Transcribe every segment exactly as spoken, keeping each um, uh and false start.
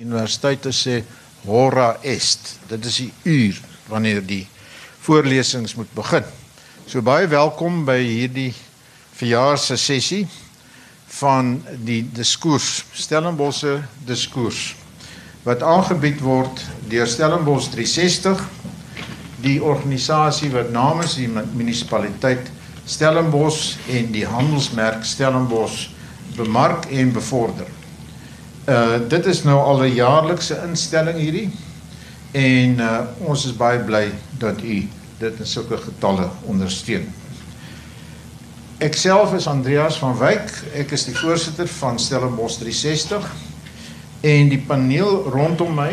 universiteite sê hora est. Dit is die uur wanneer die voorlesings moet begin. So baie welkom by hierdie verjaarse sessie van die diskurs, Stellenbosse diskurs, wat aangebied word deur Stellenbosch drie sestig, die organisasie wat namens die munisipaliteit Stellenbosch en die handelsmerk Stellenbosch bemark en bevorder. Uh, dit is nou al 'n jaarlikse instelling hierdie, en uh, ons is baie bly dat u dit in sulke getalle ondersteun. Ek self is Andreas van Wyk, ek is die voorsitter van Stellenbosch drie sestig, en die paneel rondom my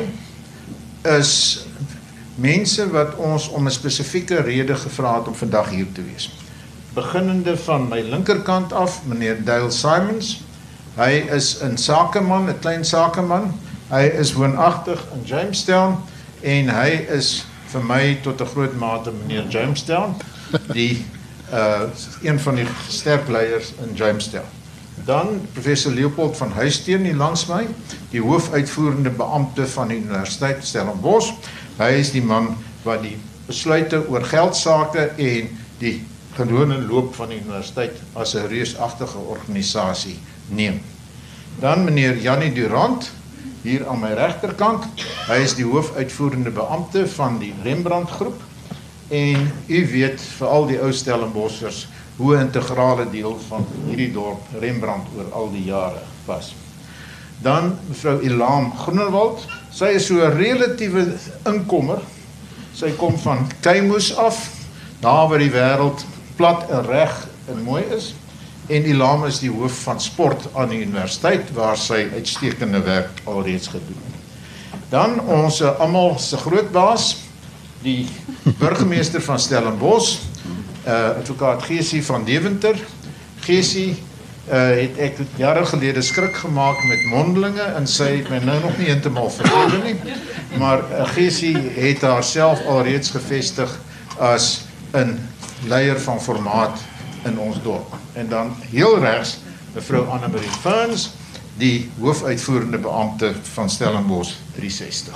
is mense wat ons om 'n spesifieke rede gevra het om vandag hier te wees. Beginnende van my linkerkant af, meneer Dale Simons. Hy is 'n sakeman, 'n klein sakeman. Hy is woonagtig in Jamestown en hy is vir my tot 'n groot mate meneer Jamestown, die uh, een van die sterk leiers in Jamestown. Dan professor Leopold van Huisteen hier langs my, die hoofuitvoerende beampte van die Universiteit Stellenbosch. Hy is die man wat die besluite oor geldsake en die gewone loop van die universiteit as 'n reusagtige organisasie neem. Dan meneer Jannie Durant, hier aan my regterkant. Hy is die hoofuitvoerende beampte van die Rembrandt groep. En u weet, vir al die ou Stellenbossers, hoe 'n integrale deel van hierdie dorp Rembrandt oor al die jare was. Dan mevrou Elam Groenewald. Sy is so 'n relatiewe inkomer. Sy kom van Keimoes af, daar waar die wêreld plat en reg en mooi is. En Elam is die hoof van sport aan die universiteit, waar sy uitstekende werk alreeds gedoen het. Dan ons almal se grootbaas, die burgemeester van Stellenbosch, uh, advokaat Geesie van Deventer. Geesie uh, het ek jare gelede skrik gemaak met mondelinge, en sy het my nou nog nie heeltemal vergewe nie, maar uh, Geesie het haarself alreeds gevestig as 'n leier van formaat in ons dorp. En dan heel regs mevrou Annemarie Ferns, die hoofuitvoerende beampte van Stellenbosch drie sestig.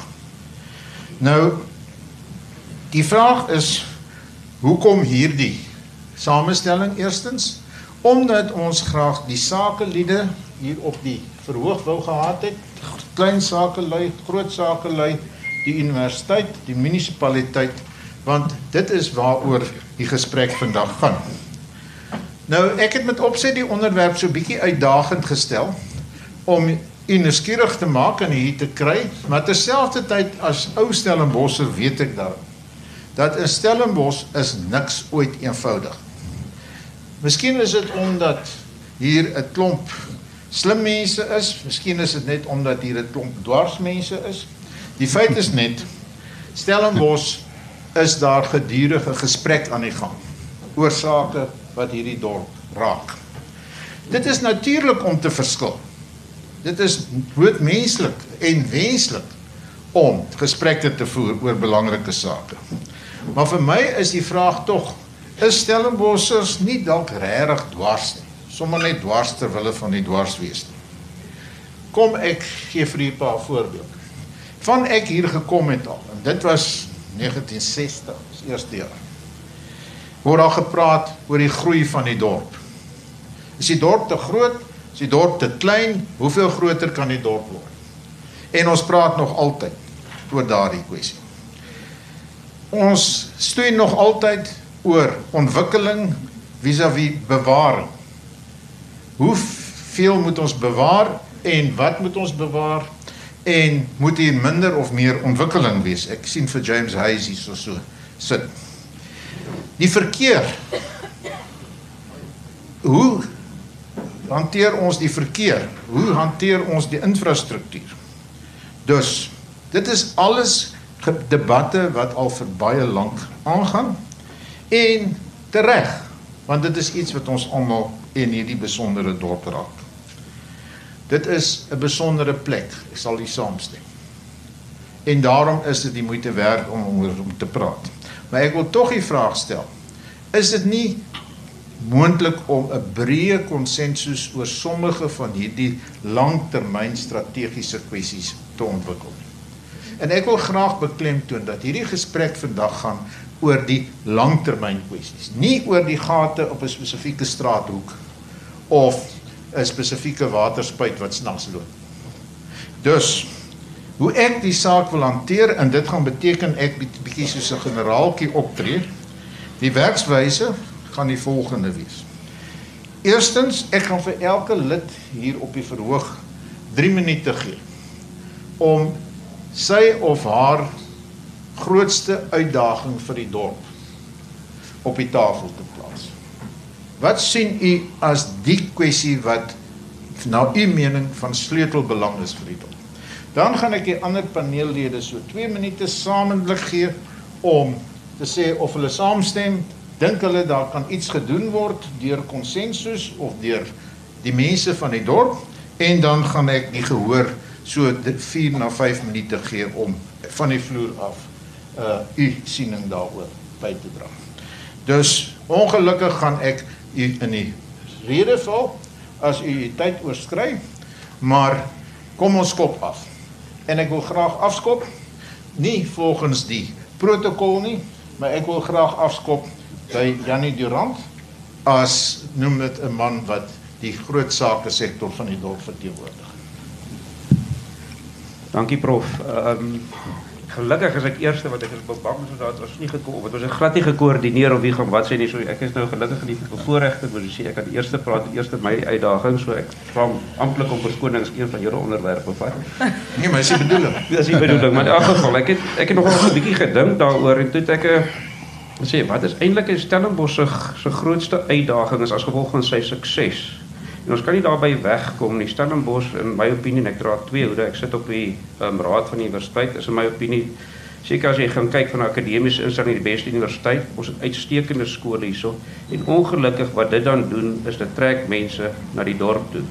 Nou, die vraag is, hoekom hierdie samestelling? Eerstens, omdat ons graag die sakeliede hier op die verhoog wou gehad het, klein sakelui, groot sakelui, die universiteit, die munisipaliteit, want dit is waaroor die gesprek vandag gaan. Nou, ek het met opset die onderwerp so bietjie uitdagend gestel, om u nuuskierig te maak en hier te kry, maar terselfdertyd as ou Stellenbosser weet ek daarom, dat in Stellenbosch is niks ooit eenvoudig. Miskien is dit omdat hier 'n klomp slim mense is, miskien is dit net omdat hier 'n klomp dwarsmense is. Die feit is net, Stellenbosch is daar gedurende gesprek aan die gang, oor sake wat hierdie dorp raak. Dit is natuurlik om te verskil. Dit is doodmenslik en wenslik om gesprekke te voer oor belangrike sake. Maar vir my is die vraag tog, is Stellenbossers nie dalk regtig dwars nie, sommer net dwars ter wille van die dwars wees nie. Kom, ek gee vir u 'n paar voorbeelde. Van ek hier gekom het al, en dit was negentien sestig, die eerste jaar, word daar gepraat oor die groei van die dorp. Is die dorp te groot? Is die dorp te klein? Hoeveel groter kan die dorp word? En ons praat nog altyd oor daardie kwessie. Ons stoei nog altyd oor ontwikkeling vis-à-vis bewaring. Hoeveel moet ons bewaar en wat moet ons bewaar? En moet hier minder of meer ontwikkeling wees? Ek sien vir James Hayes hier so so sit. Die verkeer. Hoe hanteer ons die verkeer? Hoe hanteer ons die infrastruktuur? Dus, dit is alles debatte wat al vir baie lank aangaan, en tereg, want dit is iets wat ons almal in hierdie besondere dorp raak. Dit is 'n besondere plek, ek sal die saamstem. En daarom is dit die moeite werd om oor om te praat. Maar ek wil tog die vraag stel, is dit nie moontlik om 'n breë konsensus oor sommige van hierdie langtermyn strategiese kwessies te ontwikkel nie. En ek wil graag beklemtoon dat hierdie gesprek vandag gaan oor die langtermyn kwessies, nie oor die gate op 'n spesifieke straathoek of 'n spesifieke waterspuit wat snags loop. Dus, hoe ek die saak wil hanteer, en dit gaan beteken ek bietjie soos 'n generaaltjie optree, die werkswyse gaan die volgende wees. Eerstens, ek gaan vir elke lid hier op die verhoog drie minute gee, om sy of haar grootste uitdaging vir die dorp op die tafel te plaas. Wat sien u as die kwessie wat na u mening van sleutelbelang is vir die dorp? Dan gaan ek die ander paneellede so twee minute samentlik gee om te sê of hulle saamstem, dink hulle daar kan iets gedoen word deur konsensus of deur die mense van die dorp, en dan gaan ek die gehoor so vier na vyf minute gee om van die vloer af uh, u siening daaroor by te dra. Dus ongelukkig gaan ek u in die rede val as u die tyd oorskry, maar kom ons skop af. En ek wil graag afskop, nie volgens die protokol nie, maar ek wil graag afskop by Jannie Durant, as noem dit 'n man wat die groot sake sektor van die dorp verteenwoordig. Dankie prof. Um, gelukkig is ek eerste wat ek is bang so dat ons nie gekom, want ons het glad nie gekoördineer of wie gaan wat sê nie, so ek is nou gelukkig in die bevoorregte posisie, ek kan die eerste praat, die eerste my uitdaging, so ek vra amptelik om verskonings een van julle onderwerpe vat. Nee, maar is die bedoeling. Dis die bedoeling, maar in elk geval, ek het, ek het nogal 'n bietjie gedink daaroor, en toe het ek 'n sê, wat is eintlik 'n Stellenbosch se se grootste uitdaging is as gevolg van sy sukses? En ons kan nie daarby wegkom nie. Stellenbosch, in my opinie, en ek dra twee hoede, ek sit op die um, raad van die universiteit, is in my opinie, seker as jy gaan kyk van 'n akademiese instelling, die beste universiteit, ons het uitstekende skole hierso, en ongelukkig wat dit dan doen, is dit trek mense na die dorp toe.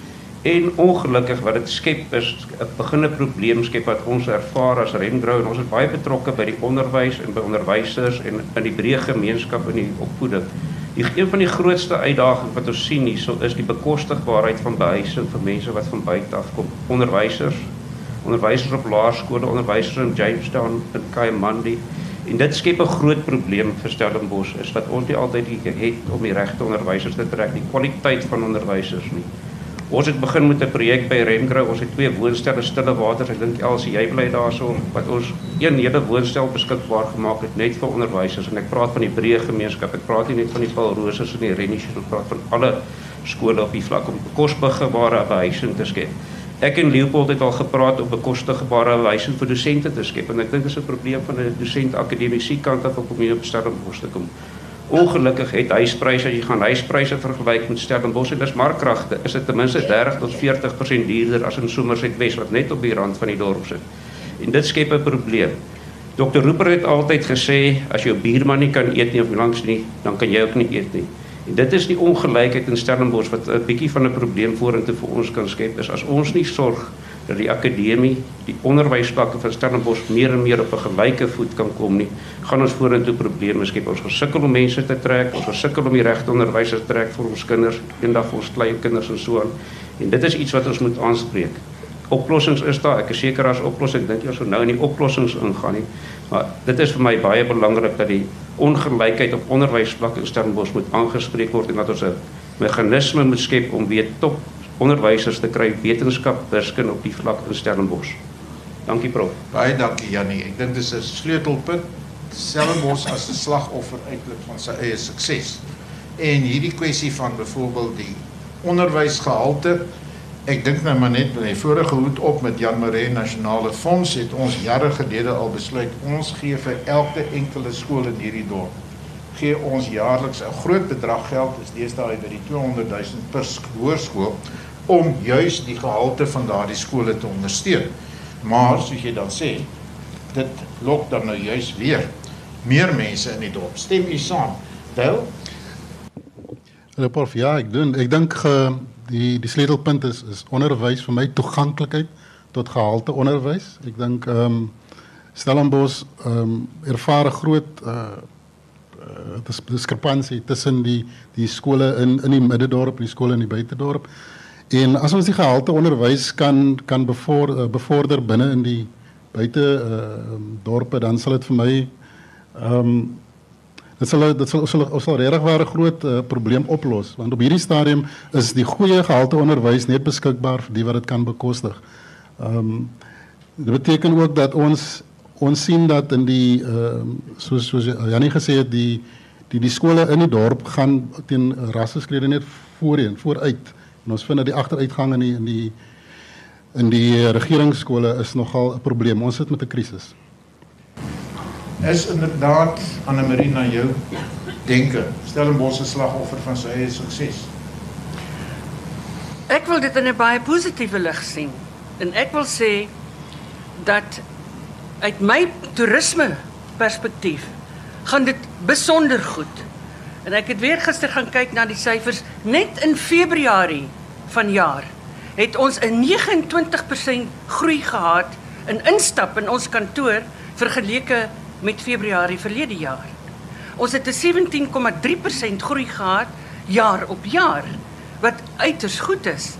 En ongelukkig wat dit skep is, 'n begin 'n probleem skep wat ons ervaar as Remgrow, en ons is baie betrokke by die onderwys en by onderwysers en in die breë gemeenskap in die opvoeding. Die, een van die grootste uitdagings wat ons sien hierso is die bekostigbaarheid van behuising vir mense wat van buite af kom. Onderwysers, onderwysers op laerskole, onderwysers in Jamestown, in Kayamandi. En dit skep 'n groot probleem vir Stellenbosch, is dat ons nie altyd het om die regte onderwysers te trek, die kwaliteit van onderwysers nie. Ons het begin met 'n projek by Remgrow, ons het twee woonstelle, Stille Waters, ek dink Elsie, jy bly daarso, wat ons een hele woonstel beskikbaar gemaak het, net vir onderwysers, en ek praat van die breë gemeenskap, ek praat nie net van die Paul Roses en die Rennies, ek praat van alle skole op die vlak, om bekostigbare behuising te skep. Ek en Leopold het al gepraat op bekostigbaare behuising vir dosente te skep, en ek dink dit is 'n probleem van 'n dosent akademiese kant af om hier op Stellenbosch te kom. Ongelukkig het huispryse, as jy gaan huispryse vergelyk met Stellenbosch en dis markkragte, is dit ten minste dertig tot veertig persent duurder as in Somerset West, wat net op die rand van die dorp sit. En dit skep 'n probleem. dokter Rooper het altyd gesê, as jou buurman nie kan eet nie of langs nie, dan kan jy ook nie eet nie. En dit is die ongelykheid in Stellenbosch wat 'n bietjie van 'n probleem vorentoe vir ons kan skep, is as ons nie sorg dat die akademie, die onderwysvlakke van Stellenbosch meer en meer op 'n gelyke voet kan kom nie, gaan ons vorentoe probleme skep. Ons gesukkel om mense te trek, ons gesukkel om die regte onderwysers te trek vir ons kinders, eendag vir ons kleinkinders en so aan. En dit is iets wat ons moet aanspreek. Oplossings is daar, ek is seker as oplossing, ek dink jy sou nou in die oplossings ingaan nie, maar dit is vir my baie belangrik dat die ongelykheid op onderwysvlak in Stellenbosch moet aangespreek word en dat ons 'n meganisme moet skep om weer top onderwysers te kry, wetenskap, wiskunde op die vlak in Stellenbosch. Dankie prof. Baie dankie Jannie. Ek dink dis 'n sleutelpunt. Stellenbosch as 'n slagoffer eintlik van sy eie sukses. En hierdie kwessie van byvoorbeeld die onderwysgehalte, ek dink nou maar net met die vorige hoed op met Jan Maree Nasionale Fonds het ons jare gelede al besluit, ons gee vir elke enkele skool in hierdie dorp, gee ons jaarliks 'n groot bedrag geld, is deesdae by die tweehonderd duisend per hoërskool, om juis die gehalte van daardie skole te ondersteun. Maar, soos jy dan sê, dit lok dan nou juis weer meer mense in die dorp. Stem u saam? Wel? Prof, ja, ek doen. Ek dink uh, die die sleutelpunt is is onderwys vir my, toeganklikheid tot gehalte onderwys. Ek dink ehm um, Stellenbosch ehm um, ervaar 'n groot uh, uh, diskrepansie tussen die die skole in in die middendorp en die skole in die buitedorp. En as ons die gehalte onderwys kan kan bevorder, bevorder binne in die buite uh, dorpe, dan sal dit vir my um, dit sal dit sal sal, sal regtig 'n groot uh, probleem oplos, want op hierdie stadium is die goeie gehalte onderwys net beskikbaar vir die wat dit kan bekostig. Um, dit beteken ook dat ons ons sien dat in die uh, soos soos Jannie gesê het, die die die skole in die dorp gaan teen rasseskrede net voorheen, vooruit. En ons vind dat die agteruitgang in die in die in die regeringsskole is nogal 'n probleem. Ons sit met 'n krisis. Is inderdaad Annemarie na jou denke Stellenbosch 'n slagoffer van sy eie sukses? Ek wil dit in 'n baie positiewe lig sien. En ek wil sê dat uit my toerisme perspektief gaan dit besonder goed. En ek het weer gister gaan kyk na die syfers. Net in Februarie vanjaar het ons 'n vyf nege persent groei gehad in instap in ons kantoor vergeleke met Februarie verlede jaar. Ons het 'n sewentien komma drie persent groei gehad jaar op jaar, wat uiters goed is.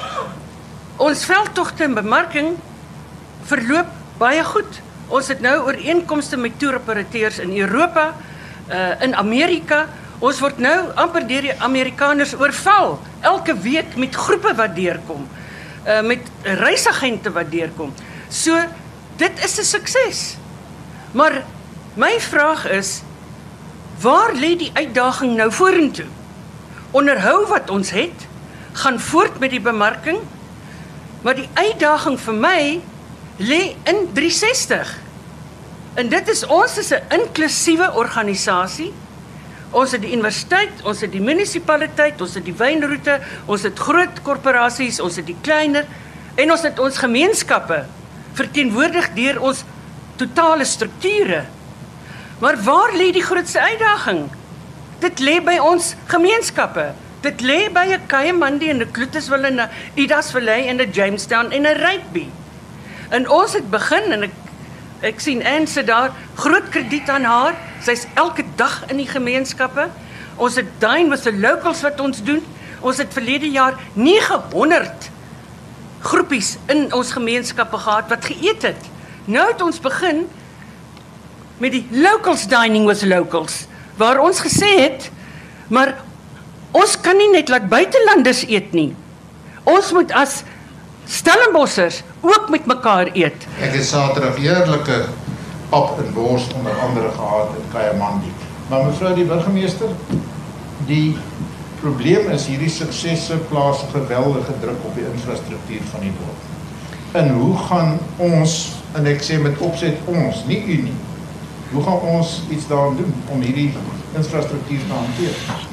Ons veldtogte en bemarking verloop baie goed. Ons het nou ooreenkomste met toeroperateurs in Europa, uh, in Amerika. Ons word nou amper deur die Amerikaners oorval, elke week met groepe wat deurkom, uh, met reisagente wat deurkom. So, dit is 'n sukses. Maar my vraag is, waar lê die uitdaging nou vorentoe? Onderhou wat ons het, gaan voort met die bemarking, maar die uitdaging vir my lê in drie sestig. En dit is, ons is 'n inklusiewe organisasie. Ons het die universiteit, ons het die munisipaliteit, ons het die wynroete, ons het groot korporasies, ons het die kleiner, en ons het ons gemeenskappe, verteenwoordig deur ons totale strukture. Maar waar lê die grootste uitdaging? Dit lê by ons gemeenskappe. Dit lê by 'n Kayamandi en 'n Kloetiswil en 'n Idasvallei en 'n Jamestown en 'n Rugby. En ons het begin, en ek, ek sien Anne sit daar, groot krediet aan haar. Sy's elke dag in die gemeenskappe. Ons het dine with the locals wat ons doen. Ons het verlede jaar nege honderd groepies in ons gemeenskappe gehad wat geëet het. Nou het ons begin met die locals dining with locals, waar ons gesê het, maar ons kan nie net laat buitelanders eet nie. Ons moet as Stellenbossers ook met mekaar eet. Ek het Saterdag heerlike pap en wors onder andere gehad in Kayamandi. Maar mevrou die burgemeester, die probleem is hierdie suksesse plaas 'n geweldige druk op die infrastruktuur van die dorp. En hoe gaan ons, en ek sê met opset ons, nie u nie, hoe gaan ons iets daaraan doen om hierdie infrastruktuur te hanteer?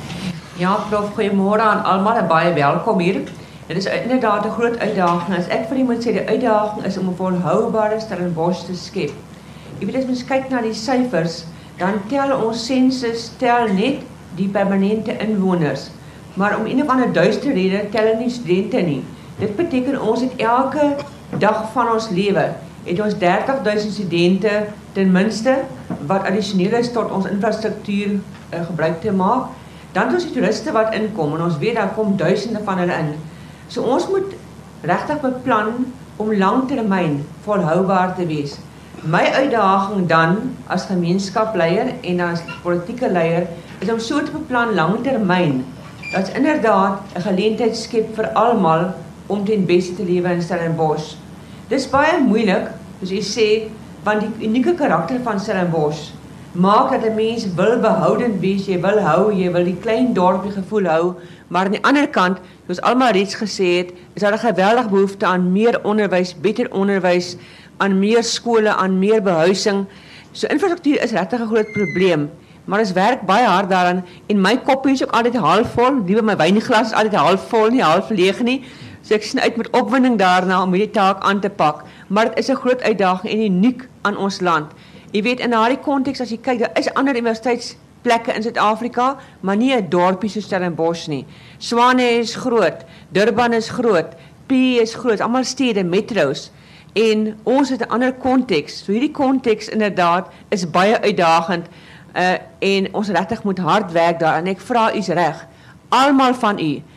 Ja, prof, goeiemôre aan almal en baie welkom hier. Dit is inderdaad 'n groot uitdaging. As ek vir u moet sê, die uitdaging is om 'n volhoubare Stellenbosch te skep. Jy weet, as mens kyk na die syfers, dan tel ons sensus tel net die permanente inwoners. Maar om een of ander duister rede tel nie studente nie. Dit beteken ons het elke dag van ons lewe het ons dertig duisend studente ten minste wat addisioneel is tot ons infrastruktuur uh, gebruik te maak. Dan is die toeriste wat inkom en ons weet daar kom duisende van hulle in. So ons moet regtig beplan om langtermyn volhoubaar te wees. My uitdaging dan as gemeenskapsleier en as politieke leier is om so te beplan langtermyn dat inderdaad 'n geleentheid skep vir almal om ten beste te lewe in Stellenbosch. Dis baie moeilik, soos jy sê, want die unieke karakter van Stellenbosch maak dat 'n mens wil behoudend wees, jy wil hou, jy wil die klein dorpie gevoel hou, maar aan die ander kant, soos almal reeds gesê het, is daar 'n geweldige behoefte aan meer onderwys, beter onderwys, aan meer skole, aan meer behuising. So infrastruktuur is regtig 'n groot probleem, maar ons werk baie hard daaraan en my koppie is ook altyd halfvol, liewe my wynglas is altyd halfvol nie, half leeg nie. So ek sien uit met opwinding daarna om hierdie taak aan te pak, maar dit is 'n groot uitdaging en uniek aan ons land. Jy weet, in daardie konteks as jy kyk, daar is ander universiteitsplekke in Suid-Afrika, maar nie 'n dorpie so Stellenbosch nie. Swane is groot, Durban is groot, P is groot, almal stede, metros. En ons het 'n ander konteks. So hierdie konteks inderdaad is baie uitdagend uh, en ons regtig moet hard werk daar en ek vra u's reg. Almal van u,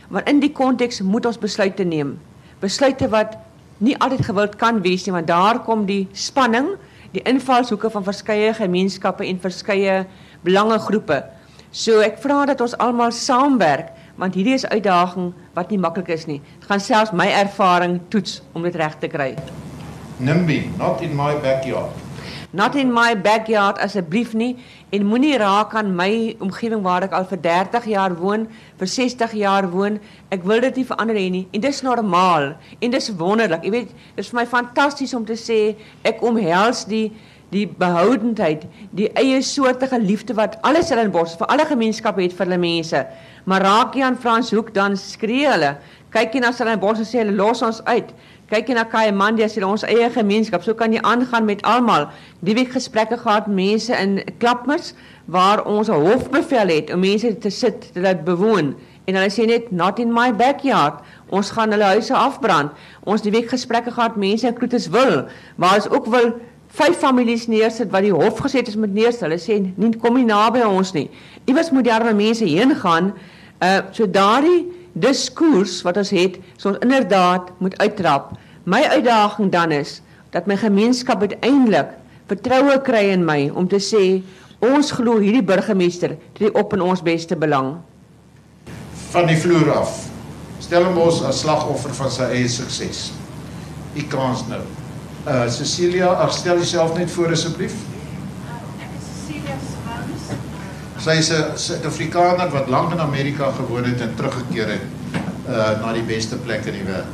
Maar in die konteks moet ons besluite neem. Besluite wat nie altyd gewild kan wees nie, want daar kom die spanning, die invalshoeke van verskeie gemeenskappe en verskeie belangegroepe. So ek vra dat ons almal saamwerk, want hierdie is 'n uitdaging wat nie maklik is nie. Dit gaan selfs my ervaring toets om dit reg te kry. NIMBY, not in my backyard. Not in my backyard asseblief nie, en moenie raak aan my omgewing waar ek al vir dertig jaar woon, vir sestig jaar woon. Ek wil dit nie verander hê nie, en dis normaal, en dis wonderlik. Jy weet, dis vir my fantasties om te sê, ek omhels die die behoudendheid, die eie soortige liefde wat alle Stellenbosch, vir alle gemeenskappe het vir hulle mense. Maar raak jy aan Franshoek, dan skree hulle. Kyk jy na Stellenbosch en sê hulle, los ons uit. Kyk jy na Kaaiemandia, sê hulle, ons eie gemeenskap. So kan jy aangaan met almal. Die week gesprekke gehad, mense in Klapmuts, waar ons 'n hofbevel het om mense te sit, te laat bewoon. En hulle sê net, not in my backyard. Ons gaan hulle huise afbrand. Ons die week gesprekke gehad, mense in Kloeterswil, waar ons ook wil vyf families neersit wat die hof gesê is moet neersit. Hulle sê, nie, kom nie naby ons nie. Iewers moet die arme mense heen gaan. Uh, so daardie diskurs wat ons het, so ons inderdaad moet uittrap. My uitdaging dan is, dat my gemeenskap uiteindelik vertroue kry in my, om te sê, ons glo hierdie burgemeester, tree op in ons beste belang. Van die vloer af, Stellenbosch as slagoffer van sy eie sukses. U kans nou. Uh, Cecilia, ag, stel jouself net voor asseblief. Ek is Cecilia Swans. Sy is 'n Suid-Afrikaner wat lank in Amerika gewoon het en teruggekeer het uh, na die beste plek in die wêreld.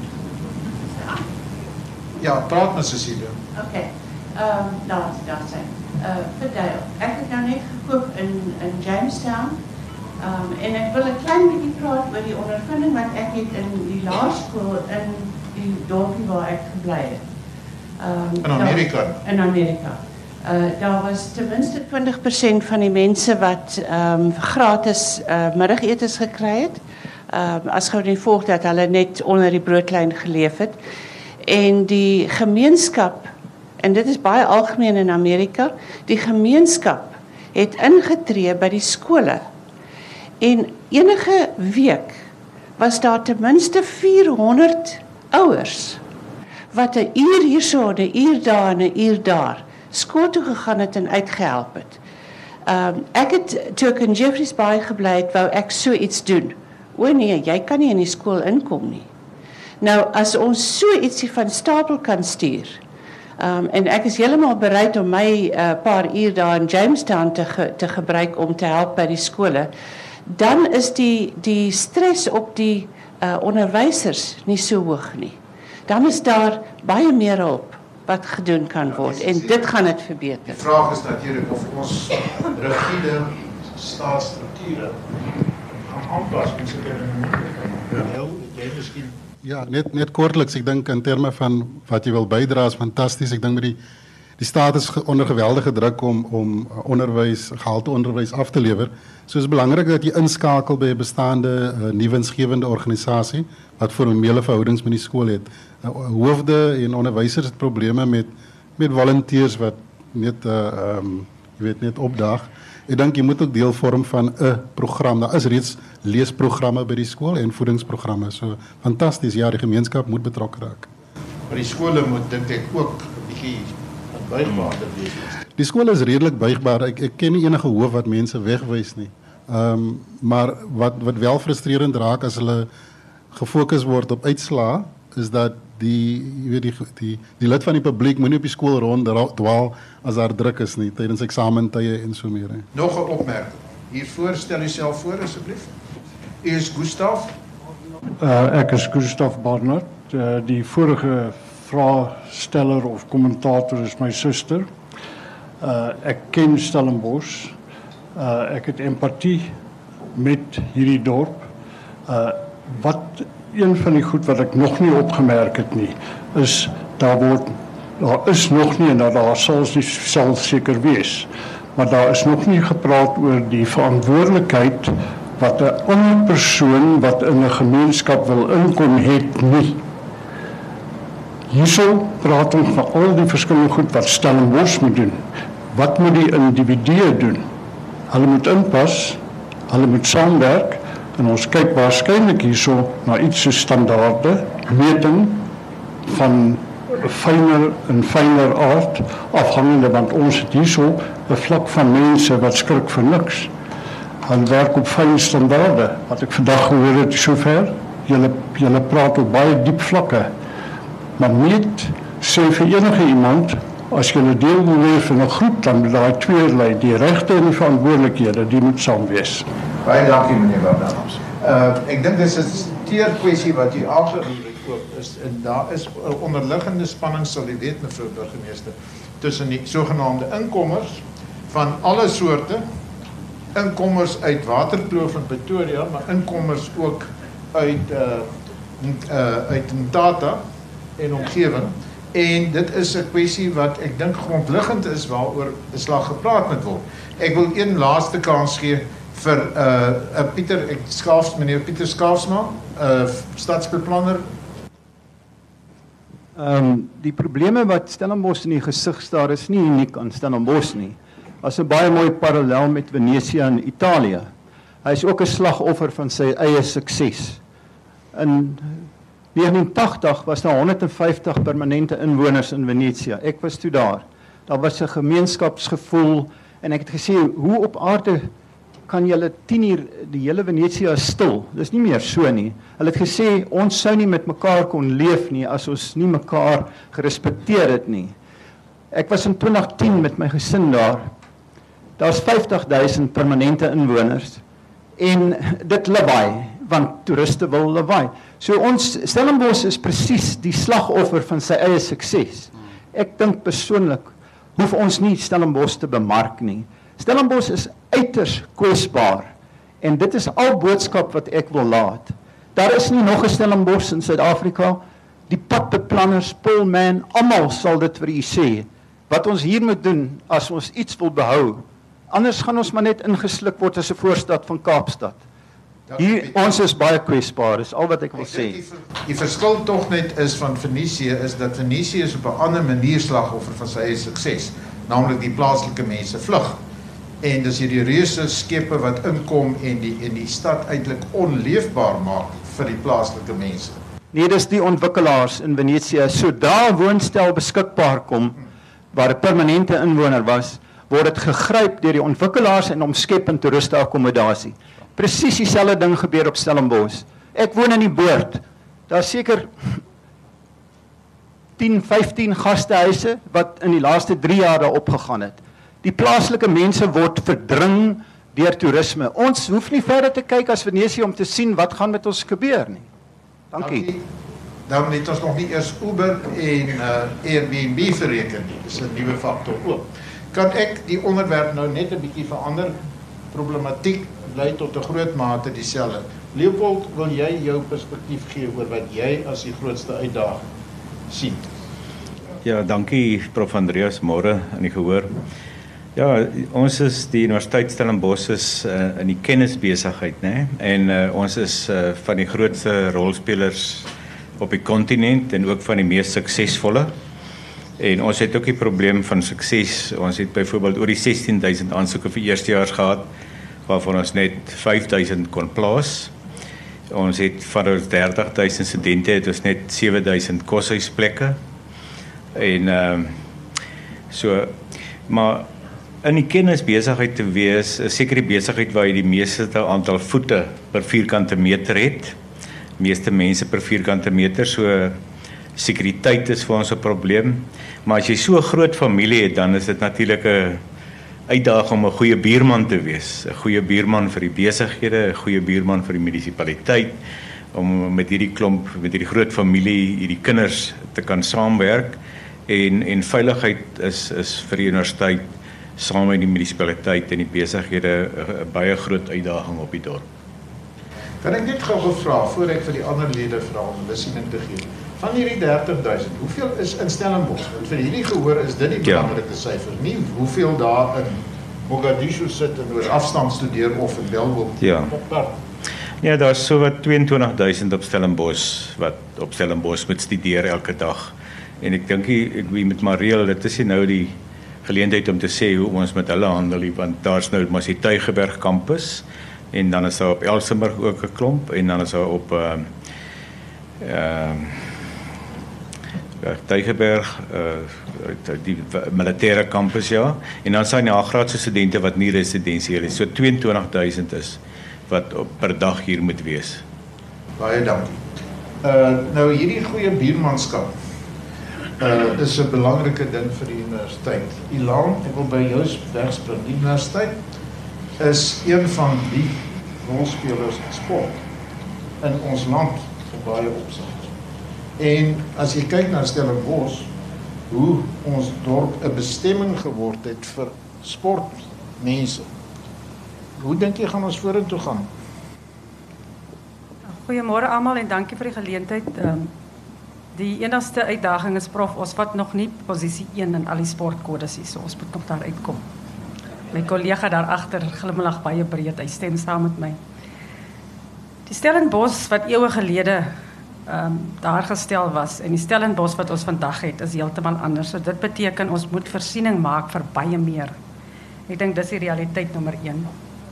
Ja, praat met Cecilia. Oké, okay. um, daar, daar zijn. Uh, vertel, ik heb nou net gekoop in, in Jamestown. Um, en ik wil een klein beetje praten over die ondervinding wat ik heb in die laerschool in die dorpje waar ik gebleven heb. Um, in Amerika? Daar, in Amerika. Uh, daar was tenminste twintig procent van die mensen wat um, gratis uh, middageten gekry het. Um, as gou nie volg dat hulle net onder die broodlyn geleef het. En die gemeenskap, en dit is baie algemeen in Amerika, die gemeenskap het ingetree by die skole. En enige week was daar ten minste vierhonderd ouers wat 'n uur hierso, 'n uur daar en 'n uur daar skool toe gegaan het en uitgehelp het. Um, ek het toe ek in Jeffreys Bay gebly het, wou ek so iets doen. O nee, jy kan nie in die skool inkom nie. Nou, as ons so ietsie van stapel kan stuur, um, en ek is heeltemal bereid om my uh, paar uur daar in Jamestown te, ge, te gebruik om te help by die skole, dan is die, die stress op die uh, onderwysers nie so hoog nie. Dan is daar baie meer hulp wat gedoen kan word, ja, en dit gaan dit verbeter. Die vraag is natuurlijk of ons rigide staatsstrukture gaan aanpas. Ja, jy miskien. Ja, net, net kortliks, ek dink in terme van wat jy wil bydra is fantasties. Ek dink met die, die staat is onder geweldige druk om, om onderwys, gehalte onderwys af te lewer. So is belangrik dat jy inskakel by 'n bestaande uh, nuwensgewende organisasie wat formele verhoudings met die skool het. Uh, hoofde en onderwysers het probleme met, met volunteers wat net, uh, um, jy weet, net opdaag. Ek dink jy moet ook deel vorm van 'n program. Daar is reeds leesprogramme by die skool en voedingsprogramme. So fantasties, ja, die gemeenskap moet betrokke raak. Maar die skole moet dink ek ook 'n bietjie buigbaarder wees. Die skool is redelik buigbaar. Ek ek ken nie enige hoof wat mense wegwys nie. Ehm um, maar wat wat wel frustrerend raak as hulle gefokus word op uitslae, is dat die jy weet die die die lid van die publiek moenie op die skool rond dwaal as daar druk is nie tydens eksamentye en so meer. He. Nog 'n opmerking. Hiervoor stel jouself voor asseblief. U is Gustaf. Uh, ek is Gustaf Barnard. Uh, die vorige vraagsteller of kommentator is my suster. Uh, ek ken Stellenbosch. Uh, ek het empatie met hierdie dorp. Uh, wat een van die goed wat ek nog nie opgemerk het nie, is daar word daar is nog nie en daar sal sal seker wees, maar daar is nog nie gepraat oor die verantwoordelikheid wat 'n ander persoon wat in 'n gemeenskap wil inkom het nie. Hierso praat ons van al die verskillende goed wat Stellenbosch moet doen. Wat moet die individue doen? Hulle moet inpas, hulle moet saamwerk, En ons kyk waarskynlik hierso na iets so standaarde meting van fijner en fijner aard afhangende, want ons het hierso 'n vlak van mense wat skrik vir niks. Hulle werk op fyn standaarde. Wat ek vandag gehoor het sover, julle julle praat op baie diep vlakke. Maar niet sê vir enige iemand, as jy deel wil wees van 'n groep, dan moet daai twee lei, die regte en die verantwoordelikhede, die moet saam wees. Baie dankie meneer Bernard. Uh ek dink dis 'n teer kwessie wat jy aangeroer het ook is, en daar is 'n onderliggende spanning, sal jy weet mevrou burgemeester, tussen die sogenaamde inkommers van alle soorte, inkommers uit Waterkloof en Pretoria, maar inkommers ook uit uh, uh uit Mthatha en omgewing. En dit is 'n kwessie wat ek dink grondliggend is waaroor 'n slag gepraat moet word. Ek wil een laaste kans gee vir uh, uh Pieter ek Skaafs, meneer Pieter Skaafsma, uh stadsbeplanner. Ehm um, die probleme wat Stellenbosch in die gesig staar is nie uniek aan Stellenbosch nie. As 'n baie mooi parallel met Venesië in Italië. Hy is ook 'n slagoffer van sy eie sukses. In negentien tachtig was daar honderdvyftig permanente inwoners in Venesië. Ek was toe daar. Daar was 'n gemeenskapsgevoel en ek het gesê, hoe op aarde kan julle tien uur die hele Venesië is stil? Dis nie meer so nie. Hulle het gesê ons sou nie met mekaar kon leef nie as ons nie mekaar gerespekteer het nie. Ek was in twintig tien met my gesin daar. Daar's vyftig duisend permanente inwoners en dit lawaai, want toeriste wil lawaai. So ons Stellenbosch is presies die slagoffer van sy eie sukses. Ek dink persoonlik hoef ons nie Stellenbosch te bemark nie. Stellenbosch is uiters kwesbaar en dit is al boodskap wat ek wil laat. Daar is nie nog 'n Stellenbosch in Suid-Afrika. Die padbeplanners, Pullman, almal sal dit vir u sê. Wat ons hier moet doen as ons iets wil behou, anders gaan ons maar net ingesluk word as 'n voorstad van Kaapstad. Hier, ons is baie kwesbaar, is al wat ek wil sê. Die, die verskil tog net is van Venesië is dat Venesië is op 'n ander manier slagoffer van sy eie sukses, naamlik die plaaslike mense vlug. En dis hierdie reuse skepe wat inkom en die en die stad eintlik onleefbaar maak vir die plaaslike mense. Nee, dis die ontwikkelaars in Venesië. Sodra 'n woonstel beskikbaar kom waar 'n permanente inwoner was, word dit gegryp deur die ontwikkelaars en omskep in toeristeakkommodasie. Presies dieselfde ding gebeur op Stellenbosch. Ek woon in die Boord. Daar seker tien, vyftien gastehuise wat in die laaste drie jaar daar opgegaan het. Die plaaslike mense word verdring deur toerisme. Ons hoef nie verder te kyk as Venesië om te sien wat gaan met ons gebeur nie. Dankie. Dankie. Dan het ons nog nie eers Uber en uh, Airbnb verreken nie. Dis 'n nuwe faktor ook. Kan ek die onderwerp nou net 'n bietjie verander? Problematiek bly tot 'n groot mate dieselfde. Leopold, wil jy jou perspektief gee oor wat jy as die grootste uitdaging sien? Ja, dankie Prof Andreas, môre aan die gehoor. Ja, ons is die Universiteit Stellenbosch is uh, in die kennisbesigheid, né? En uh, ons is uh, van die grootste rolspelers op die kontinent en ook van die mees suksesvolle. En ons het ook die probleem van sukses. Ons het byvoorbeeld oor die sestien duisend aansoeke vir eerstejaars gehad, waarvan ons net vyf duisend kon plaas. Ons het van ons dertig duisend studente het ons net sewe duisend koshuisplekke. En ehm uh, so maar in die kennisbesigheid te wees, is seker die besigheid waar jy die meeste aantal voete per vierkante meter het. Meeste mense per vierkante meter, so sekuriteit is vir ons 'n probleem. Maar as jy so 'n groot familie het, dan is dit natuurlik 'n uitdaging om 'n goeie buurman te wees. 'n Goeie buurman vir die besighede, 'n goeie buurman vir die munisipaliteit, om met hierdie klomp, met hierdie groot familie, hierdie kinders te kan saamwerk. En en veiligheid is is vir die universiteit saam met die munisipaliteit en die besighede 'n baie groot uitdaging op die dorp. Kan ek net gou vra voor ek vir die ander lede vra om hulle siening te gee? Van hierdie dertig duisend, hoeveel is in Stellenbosch? Want vir hierdie gehoor is dit die belangrike syfer, nie hoeveel daar in Mogadishu sit en oor afstand studeer of in Bellville. Ja. Ja, daar is so wat tweeëntwintig duisend op Stellenbosch wat op Stellenbosch moet studeer elke dag. En ek dink ek wie met Mariel, dit is nie nou die geleentheid om te sê hoe ons met hulle handel, want daar's nou mos die Tygerberg kampus. en dan is daar op Elsenburg ook 'n klomp en dan is daar op ehm uh, uh, Tygerberg uh, die militêre kampus ja en dan sien jy graadse studente wat nie residensieel is. So twee en twintig duisend is wat op per dag hier moet wees. Baie dankie. Uh nou hierdie goeie buurmanskap uh is 'n belangrike ding vir die universiteit. Ilaan, ek wil by jou wegspring. Die universiteit is een van die rolspelers in sport in ons land op baie opsigte. En as jy kyk na Stellenbosch, hoe ons dorp 'n bestemming geword het vir sportmense. Hoe dink jy gaan ons vorentoe gaan? Goeiemôre almal en dankie vir die geleentheid. Um, die enigste uitdaging is prof, ons vat nog nie posisie een in al die sportkodes hier, so ons moet nog daar uitkom. My kollega daar agter glimlag baie breed, hy stem saam met my. Die Stellenbosch wat eeue gelede um, daar gestel was en die Stellenbosch wat ons vandag het is heeltemal anders. So dit beteken ons moet voorsiening maak vir baie meer. Ek dink dis die realiteit nommer een.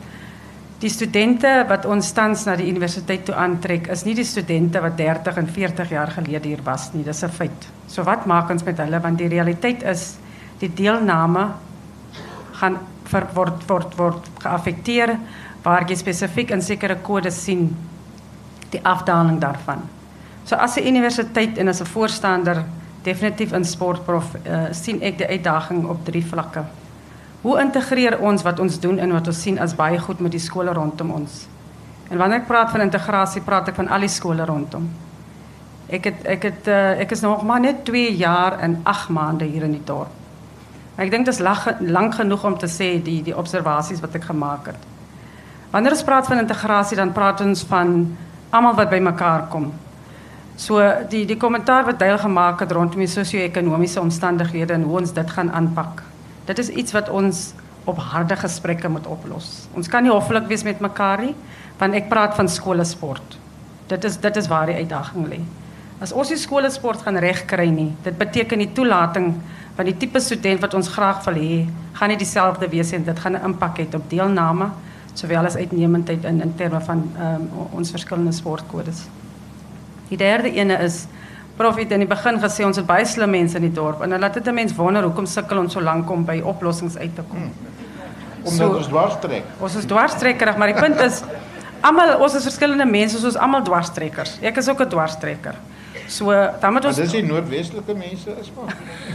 Die studente wat ons tans na die universiteit toe aantrek is nie die studente wat dertig en veertig jaar gelede hier was nie, dis 'n feit. So wat maak ons met hulle, want die realiteit is die deelname gaan ver, word word word geaffekteer waar jy spesifiek in sekere kodes sien die afdaling daarvan. So as 'n universiteit en as 'n voorstander definitief in sportprof uh, sien ek die uitdaging op drie vlakke. Hoe integreer ons wat ons doen en wat ons sien as baie goed met die skole rondom ons? En wanneer ek praat van integrasie, praat ek van al die skole rondom. Ek het ek het uh, ek is nog maar net twee jaar en agt maande hier in die dorp. Ek dink dit is lank genoeg om te sê die die observasies wat ek gemaak het. Wanneer ons praat van integrasie, dan praat ons van almal wat by mekaar kom. So die die kommentaar wat Duil gemaak het rondom die sosio-ekonomiese omstandighede en hoe ons dit gaan aanpak. Dit is iets wat ons op harde gesprekke moet oplos. Ons kan nie hoffelik wees met mekaar nie, want ek praat van skolesport. Dit is dit is waar die uitdaging lê. As ons die skolesport gaan regkry nie, dit beteken die toelating van die tipe student wat ons graag wil hê, gaan nie dieselfde wees en dit gaan 'n impak hê op deelname sowel as uitnemendheid in in terme van um, ons verskillende sportkodes. Die derde ene is prof het in die begin gesê ons het baie slim mense in die dorp en dan laat dit 'n mens wonder hoekom sukkel ons so lank om by oplossings uit te kom. Hmm. Omdat so, ons dwarstrek. Ons is dwarstrekkerig, maar die punt is almal ons is verskillende mense, ons is almal dwarstrekkers. Ek is ook 'n dwarstrekker. So dan moet ons maar dis die noordwestelike mense is maar.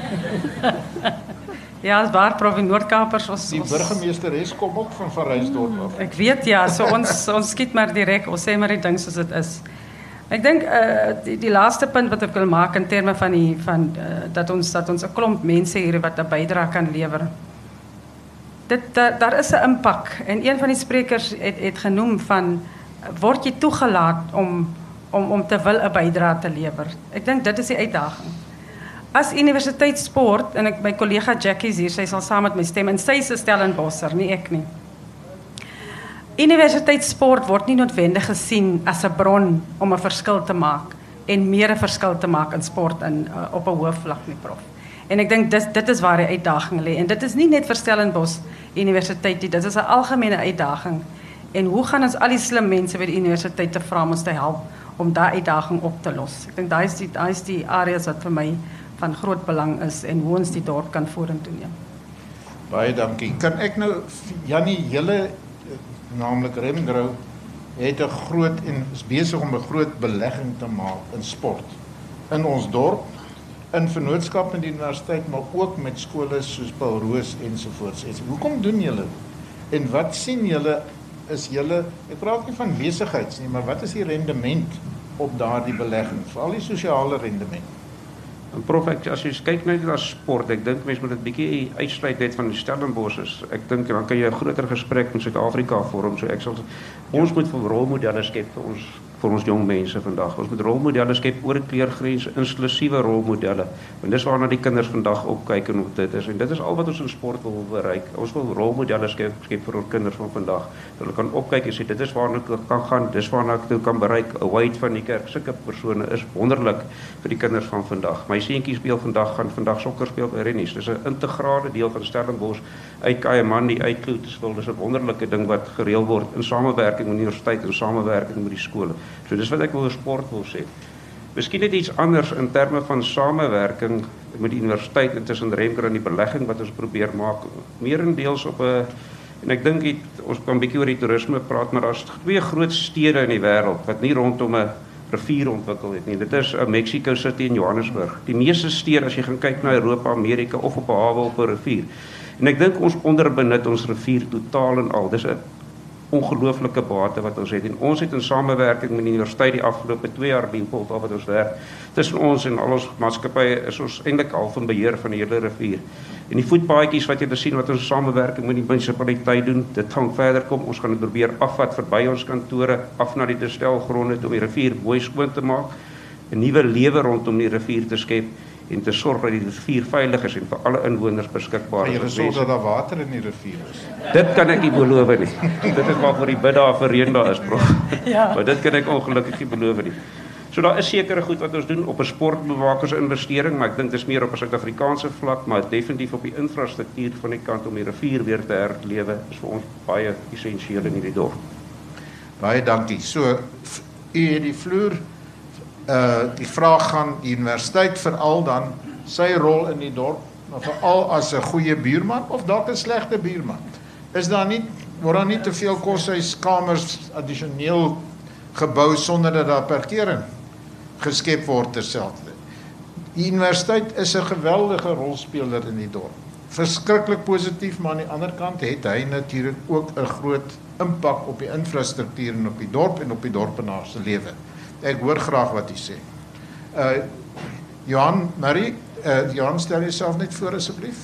Ja, as waar prof in Noord-Kapers ons die burgemeesteres kom ook van Van Rysdorp af. Ek weet ja, so ons ons skiet maar direk, ons sê maar die ding soos dit is. Ek dink uh, die, die laaste punt wat ek wil maak in terme van die van uh, dat ons dat ons 'n klomp mense hier wat 'n bydrae kan lewer. Dit da, daar is 'n impak en een van die sprekers het het genoem van word jy toegelaat om om om te wil 'n bydrae te lewer. Ek dink dit is die uitdaging. As universiteit sport en ek my kollega Jackie is hier, sy sal saam met my stem en sy is 'n Stellenbosser, nie ek nie. Universiteitssport word nie noodwendig gesien as 'n bron om 'n verskil te maak en meer 'n verskil te maak in sport in uh, op 'n hoë vlak nie prof. En ek dink dit dit is waar die uitdaging lê en dit is nie net vir Stellenbosch Universiteit nie, dit is 'n algemene uitdaging. En hoe gaan ons al die slim mense by die universiteit te vra om ons te help om daai uitdaging op te los? Ek dink daai is die daai is die areas wat vir my van groot belang is en hoe ons die dorp kan vorentoe neem. Baie dankie. Kan ek nou Jannie julle naamlik Remgrow het 'n groot en is besig om 'n groot belegging te maak in sport in ons dorp, in vennootskap met die universiteit, maar ook met skole soos Paul Roos ensovoorts. Hoekom doen julle? En wat sien julle is julle, ek praat nie van besigheids nie, maar wat is die rendement op daardie belegging, veral die sosiale rendement? En prof, ek, as jy kyk net na sport, ek dink mense moet dit bietjie uitsluit net van die Stellenbosch. Ek dink dan kan jy 'n groter gesprek in Suid-Afrika vorm. So ek sal ons moet vir rolmodelle skep vir ons vir ons jong mense vandag. Ons moet rolmodelle skep oor kleurgrense, inklusiewe rolmodelle. En dis waarna die kinders vandag opkyk en op dit is. En dit is al wat ons in sport wil bereik. Ons wil rolmodelle skep, skep vir ons kinders van vandag. Dat hulle kan opkyk en sê dit is waarna ek kan gaan, dis waarna ek toe kan bereik. 'n Wade van die kerk, sulke persone is wonderlik vir die kinders van vandag. My seentjie speel vandag gaan vandag sokker speel by Rennies. Dis 'n integrale deel van Stellenbosch uit Kayamandi uit Kloetisville. Dis 'n wonderlike ding wat gereël word in samewerking met die universiteit en samewerking met die skole. So dis wat ek oor sport wil sê. Miskien net iets anders in terme van samewerking met die universiteit en tussen Remker en die belegging wat ons probeer maak. Meerendeels op 'n en ek dink het, ons kan 'n bietjie oor die toerisme praat, maar daar's twee groot stede in die wêreld wat nie rondom 'n rivier ontwikkel het nie. Dit is uh, Mexico City en Johannesburg. Die meeste stede as jy gaan kyk na Europa, Amerika of op 'n hawe op 'n rivier. En ek dink ons onderbenut ons rivier totaal en al. Dis 'n ongelooflike bate wat ons het. En ons het in samewerking met die universiteit die afgelope twee jaar Limpopo wat ons werk. Tussen ons en al ons maatskappye is ons eintlik half in beheer van die hele rivier. En die voetpaadjies wat jy sien wat ons samewerking met die munisipaliteit doen, dit gaan verder kom. Ons gaan dit probeer afvat verby ons kantore af na die herstelgronde om die rivier mooi skoon te maak, 'n nuwe lewe rondom die rivier te skep en te sorg dat die rivier veilig is en vir alle inwoners beskikbaar is. Jy sorg dat daar water in die rivier is. Dit kan ek nie beloof nie. Dit is waarvoor die bid daar vir reën daar is, bro. Ja. Maar dit kan ek ongelukkig nie beloof nie. So daar is sekere goed wat ons doen op 'n sportbewakersinvestering, maar ek dink dis meer op 'n Suid-Afrikaanse vlak, maar definitief op die infrastruktuur van die kant om die rivier weer te herlewe is vir ons baie essensieel in hierdie dorp. Baie dankie. So u het die vloer uh die vraag gaan die universiteit veral dan sy rol in die dorp, maar veral as 'n goeie buurman of dalk 'n slegte buurman. Is daar nie word daar nie te veel koshuiskamers addisioneel gebou sonder dat daar parkering geskep word terselfdertyd. Die universiteit is 'n geweldige rolspeler in die dorp. Verskriklik positief, maar aan die ander kant het hy natuurlik ook 'n groot impak op die infrastruktuur en op die dorp en op die dorpenaars se lewe. Ek hoor graag wat u sê. Uh Johan Murray, uh Johan, stel jouself net voor asseblief.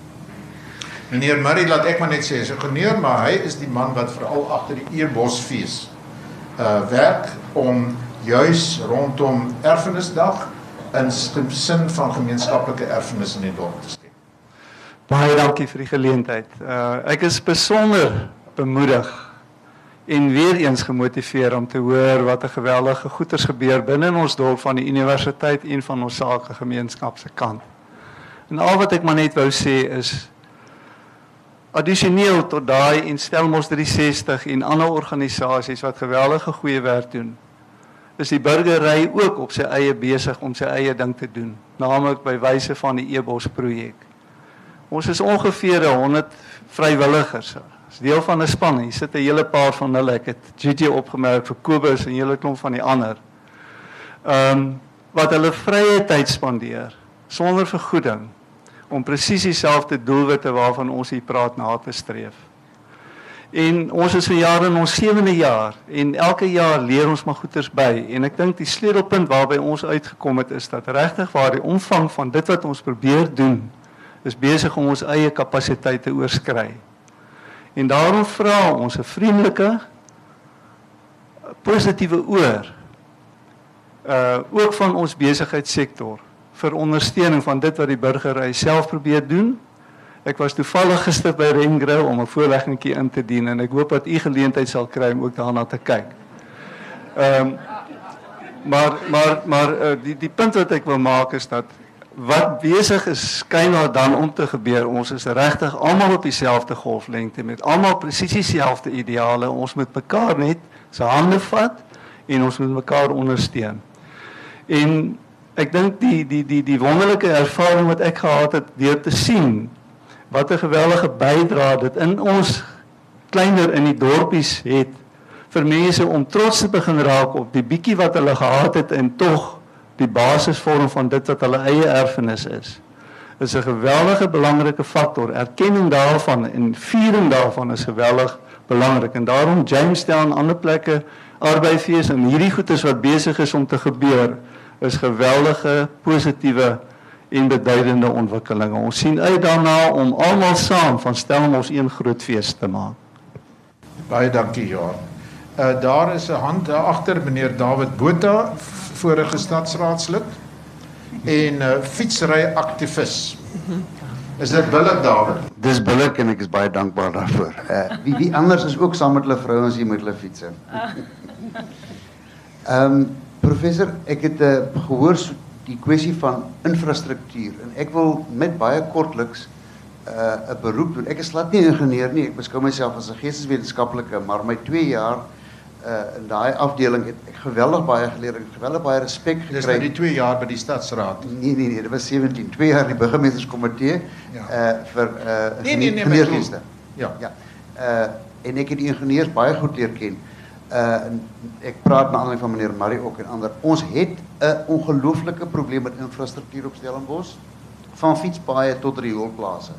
Meneer Murray, laat ek maar net sê, is 'n geneer, maar hy is die man wat veral agter die Eerbosfees uh werk om juis rondom Erfenisdag in sin van gemeenskaplike erfenis in die dorp te skep. Baie dankie vir die geleentheid. Uh ek is besonder bemoedig en weer eens gemotiveer om te hoor wat 'n geweldige goeders gebeur binne in ons dorp van die universiteit en van ons sakegemeenskap se kant. En al wat ek maar net wou sê is addisioneel tot daai en Stellenbosch drie sestig en ander organisasies wat geweldige goeie werk doen, is die burgery ook op sy eie besig om sy eie ding te doen, naamlik by wyse van die Eerbos projek. Ons is ongeveer honderd vrywilligers. As deel van 'n span, hier sit 'n hele paar van hulle, ek het G G opgemerk vir Kobus en 'n hele klomp van die ander. Ehm um, wat hulle vrye tyd spandeer sonder vergoeding om presies dieselfde doelwitte waarvan ons hier praat na te streef. En ons is vir jare in ons sewende jaar en elke jaar leer ons maar goeters by en ek dink die sleutelpunt waarby ons uitgekom het is dat regtig waar die omvang van dit wat ons probeer doen is besig om ons eie kapasiteit te oorskry. En daarom vra ons 'n vriendelike, positiewe oor, uh, ook van ons besigheidssektor, vir ondersteuning van dit wat die burgery self probeer doen. Ek was toevallig gister by Rengrill om 'n voorleggingkie in te dien en ek hoop dat u geleentheid sal kry om ook daarna te kyk. Ehm um, maar maar maar uh, die die punt wat ek wil maak is dat wat besig is skynbaar dan om te gebeur, ons is regtig almal op dieselfde golflengte met almal presies dieselfde ideale. Ons moet mekaar net se hande vat en ons moet mekaar ondersteun. En ek dink die die die die wonderlike ervaring wat ek gehad het deur te sien wat 'n geweldige bydrae dit in ons kleiner in die dorpies het vir mense om trots te begin raak op die bietjie wat hulle gehad het en tog die basisvorm van dit wat hulle eie erfenis is. Is 'n geweldige belangrike faktor. Erkenning daarvan en viering daarvan is geweldig belangrik en daarom Jamestown en ander plekke arbeidsfees en hierdie goeders wat besig is om te gebeur is geweldige positiewe en beduidende ontwikkelinge. Ons sien uit daarna om almal saam van Stellenbosch een groot fees te maak. Baie dankie, Johan. Uh, daar is 'n hand daar agter, meneer David Botha, vorige stadsraadslid en uh, fietsry aktivis. Is dit billik, David? Dis billik en ek is baie dankbaar daarvoor. Uh, wie, wie anders is ook saam met hulle vrouens hier met hulle fietsse. Ehm um, professor, ek het uh, gehoor so die kwessie van infrastruktuur en ek wil met baie kortliks 'n uh, beroep doen. Ek is glad nie ingenieur nie, ek beskou myself as 'n geesteswetenskaplike, maar my twee jaar uh, in daai afdeling het ek geweldig baie geleer, ek het geweldig baie respek gekry. Dis nou die twee jaar by die stadsraad. Nee nee nee, dit was sewentien, twee jaar in die burgemeesterskomitee ja. uh, vir uh, nee, nee, nee, ingenieursdienste. Ja. Ja. Uh, en ek het die ingenieurs baie goed leer ken. Uh, en ek praat na aanleiding van meneer Marie ook en ander. Ons het 'n ongelooflike probleem met infrastruktuur op Stellenbosch, van fietspaaie tot rioolplase.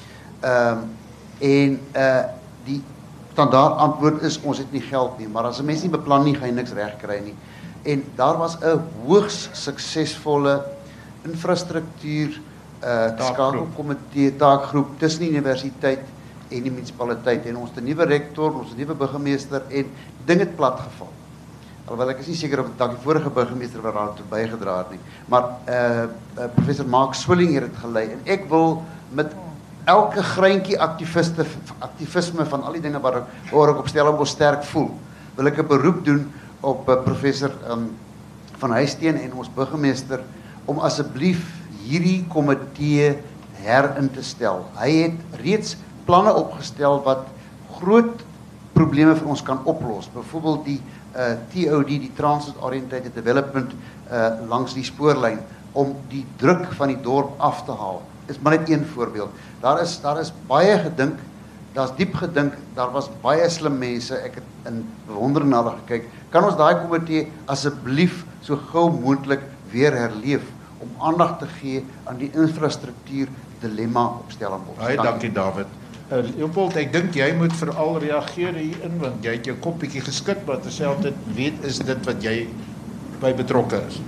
Ehm um, en uh die standaard antwoord is ons het nie geld nie, maar as 'n mens nie beplan nie, gaan jy niks reg kry nie. En daar was 'n hoogs suksesvolle infrastruktuur uh skakelkomitee taakgroep tussen die universiteit en die munisipaliteit en ons het 'n nuwe rektor, ons het 'n nuwe burgemeester en ding het plat geval. Alhoewel ek is nie seker of dit dalk die vorige burgemeester wat daartoe bygedra het nie, maar uh, uh professor Mark Swilling het dit gelei en ek wil met elke greintjie aktiviste aktivisme van al die dinge wat ek waar ek op Stellenbosch sterk voel, wil ek 'n beroep doen op uh, professor um, van Huisteen en ons burgemeester om asseblief hierdie komitee herin te stel. Hy het reeds planne opgestel wat groot probleme vir ons kan oplos. Byvoorbeeld die uh, T O D, die Transit Oriented Development uh, langs die spoorlyn om die druk van die dorp af te haal. Is maar net een voorbeeld. Daar is daar is baie gedink, daar's diep gedink, daar was baie slim mense. Ek het in bewondering na hulle gekyk. Kan ons daai komitee asseblief so gou moontlik weer herleef om aandag te gee aan die infrastruktuur dilemma op Stellenbosch? Baie dankie David. Uh, Leopold, ek dink jy moet veral reageer hierin want jy het jou kop bietjie geskit, maar terselfdertyd weet is dit wat jy by betrokke is.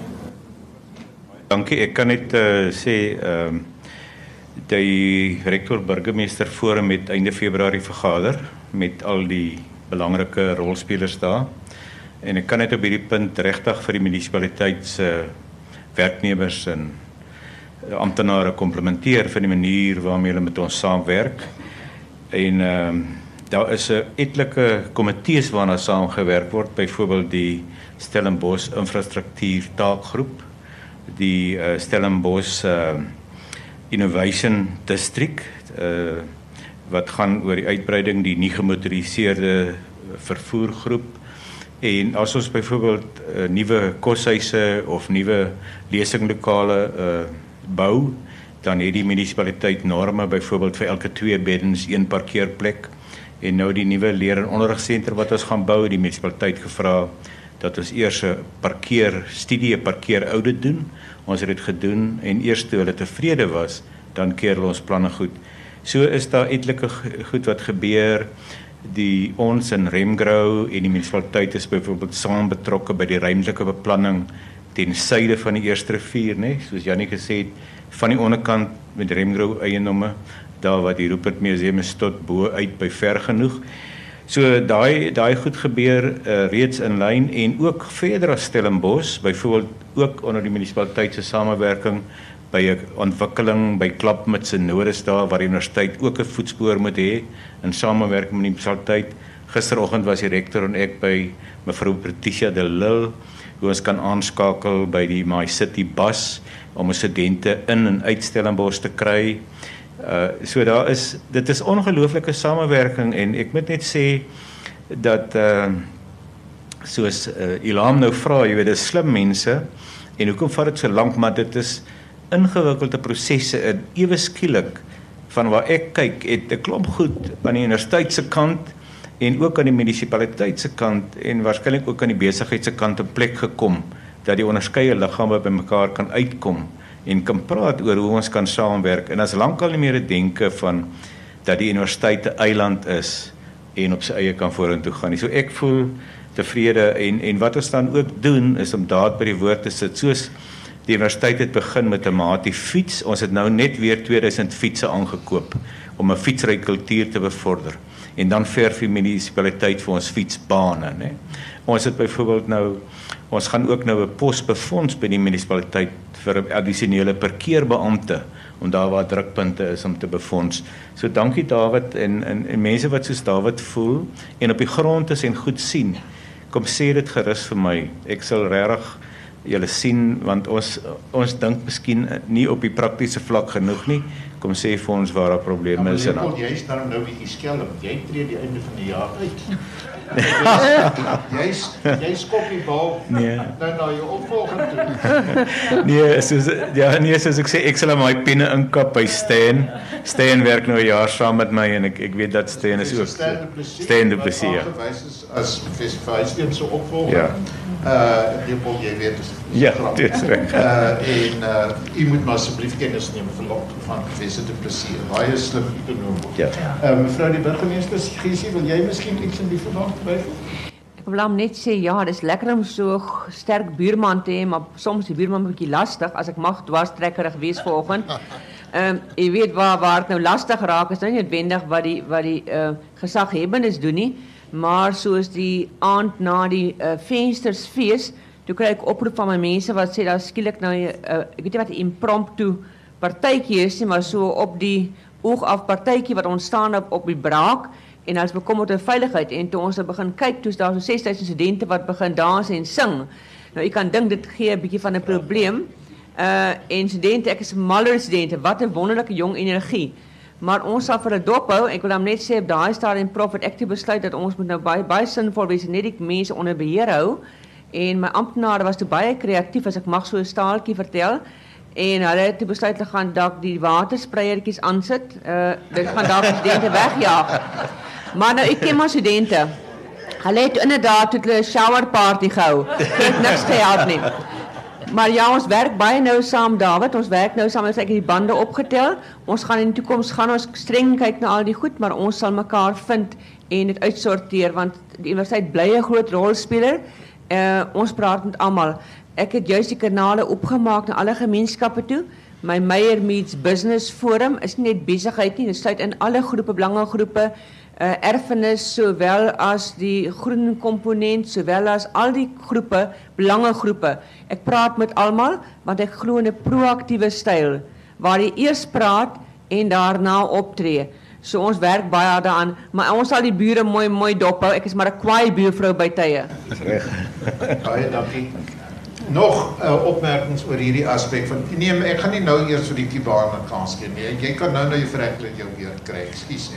Dankie, ek kan net uh, sê ehm uh, die rektor burgemeester forum het einde Februarie vergader met al die belangrike rolspelers daar. En ek kan net op hierdie punt regtig vir die munisipaliteit se werknemers en amptenare komplimenteer vir die manier waarmee hulle met ons saamwerk. En ehm uh, daar is 'n etlike komitees waarna saamgewerk word, byvoorbeeld die Stellenbosch infrastruktuur taakgroep, die uh, Stellenbosch uh, Innovation District uh, wat gaan oor die uitbreiding die nie gemotoriseerde vervoergroep en as ons byvoorbeeld uh, nuwe koshuise of nuwe lesinglokale uh, bou, dan het die munisipaliteit norme byvoorbeeld vir elke twee beddens een parkeerplek en nou die nuwe leer- en onderrigsentrum wat ons gaan bou, die munisipaliteit gevra dat ons eers 'n parkeer studie parkeer audit doen. Ons het dit gedoen en eers toe hulle tevrede was, dan keer ons planne goed. So is daar etlike goed wat gebeur. Die ons in Remgrow en die munisipaliteit is byvoorbeeld saam betrokke by die ruimtelike beplanning ten suide van die Eerste Rivier, né? Soos Jannie gesê het, van die onderkant met Remgrow eiendomme, daar waar die Rupert Museum is tot bo uit by ver genoeg. So daai daai goed gebeur uh, reeds in lyn en ook verder as Stellenbosch, byvoorbeeld ook onder die munisipaliteit se samewerking by 'n ontwikkeling by Klapmuts en Nodes daar waar die universiteit ook 'n voetspoor moet hê in samewerking met die munisipaliteit. Gisteroggend was die rektor en ek by mevrou Patricia de Lille hoe ons kan aanskakel by die My City bus om studente in en uit Stellenbosch te kry. Uh, so daar is, dit is ongelooflike samewerking en ek moet net sê dat uh, soos uh, Ilham nou vra, jy weet, dit is slim mense en hoekom vat dit so lank, maar dit is ingewikkelde prosesse en ewe skielik van waar ek kyk, het 'n klomp goed aan die universiteit se kant en ook aan die munisipaliteit se kant en waarskynlik ook aan die besigheid se kant op plek gekom dat die onderskeie liggame by mekaar kan uitkom en kan praat oor hoe ons kan saamwerk. En as lankal nie meer 'n denke van dat die universiteit 'n eiland is en op sy eie kan vorentoe gaan nie. So ek voel tevrede en en wat ons dan ook doen is om daad by die woord te sit. Soos die universiteit het begin met 'n maatie fiets. Ons het nou net weer tweeduisend fietsse aangekoop om 'n fietsry kultuur te bevorder. en dan verf die munisipaliteit vir ons fietsbane, né? Ons het byvoorbeeld nou ons gaan ook nou 'n pos befonds by die munisipaliteit vir 'n addisionele parkeerbeampte om daar waar drukpunte is om te befonds. So dankie David en en, en mense wat soos David voel en op die grond is en goed sien. Kom sê dit gerus vir my. Ek sal regtig julle sien want ons ons dink miskien nie op die praktiese vlak genoeg nie. Kom sê vir ons waar daar probleme is en dan. Jy is dan nou bietjie skelm. Jy tree die einde van die jaar uit. Jy's jy skop die bal nee. nou na jou opvolger toe. nee, soos ja, nee, soos ek sê, ek sal my pinne inkap by Stan. Stan werk nou 'n jaar saam met my en ek ek weet dat Stan is ook Stan du Plessis. Ja. As Vice se opvolger. Ja. Uh, Leopold, jy weet is ja, dit is reg. Uh, en uh, u moet maar asseblief kennis neem van van Vice du Plessis. Baie slim ekonom. Ja. Uh, mevrou die burgemeester Giesie, wil jy miskien iets in die verband byvoeg? Ek wil hom net sê ja, dis lekker om so sterk buurman te hê, maar soms die buurman 'n bietjie lastig as ek mag dwarstrekkerig wees vanoggend. Ehm um, jy weet waar waar dit nou lastig raak is nou nie noodwendig wat die wat die uh, gesaghebbendes doen nie, maar soos die aand na die uh, venstersfees, toe kry ek oproep van my mense wat sê daar skielik nou 'n uh, ek weet nie wat 'n impromptu partytjie is nie, maar so op die oog af partytjie wat ontstaan op op die braak. En as bekommerd oor veiligheid en toe ons begin kyk, toe is daar so ses duisend studente wat begin dans en sing. Nou, jy kan dink dit gee 'n bietjie van 'n probleem. Uh en studente, ek is maller studente, wat 'n wonderlike jong energie. Maar ons sal vir 'n dop hou. Ek wil dan net sê op daai stadium prof het ek toe besluit dat ons moet nou baie baie sinvol wees en net die mense onder beheer hou. En my amptenare was toe baie kreatief, as ek mag so 'n staaltjie vertel. En hulle het toe besluit te gaan dalk die waterspreiertjies aansit. Uh dit gaan dalk studente wegjaag. Maar nou, ek ken maar studente. Hulle het inderdaad tot 'n shower party gehou. Dit het niks gehelp nie. Maar ja, ons werk baie nou saam, David. Ons werk nou saam, as ek die bande opgetel. Ons gaan in die toekoms gaan ons streng kyk na al die goed, maar ons sal mekaar vind en dit uitsorteer, want die universiteit bly 'n groot rolspeler. Uh, ons praat met almal. Ek het juist die kanale opgemaak na alle gemeenskappe toe. My Meyer Meets Business Forum is nie net besigheid nie, dit sluit in alle groepe, belangegroepe, uh, erfenis, sowel as die groen komponent, sowel as al die groepe, belangegroepe. Ek praat met almal, want ek glo in 'n proaktiewe styl, waar jy eers praat en daarna optree. So ons werk baie hard daaraan, maar ons sal die bure mooi mooi dop hou. Ek is maar 'n kwaai buurvrou by tye. Reg. Baie dankie. Nog uh, opmerkings oor hierdie aspek van nee, ek gaan nie nou eers vir die Kubane kans gee nie. Jy kan nou nou jou Franklin jou weer kry. Ekskuus.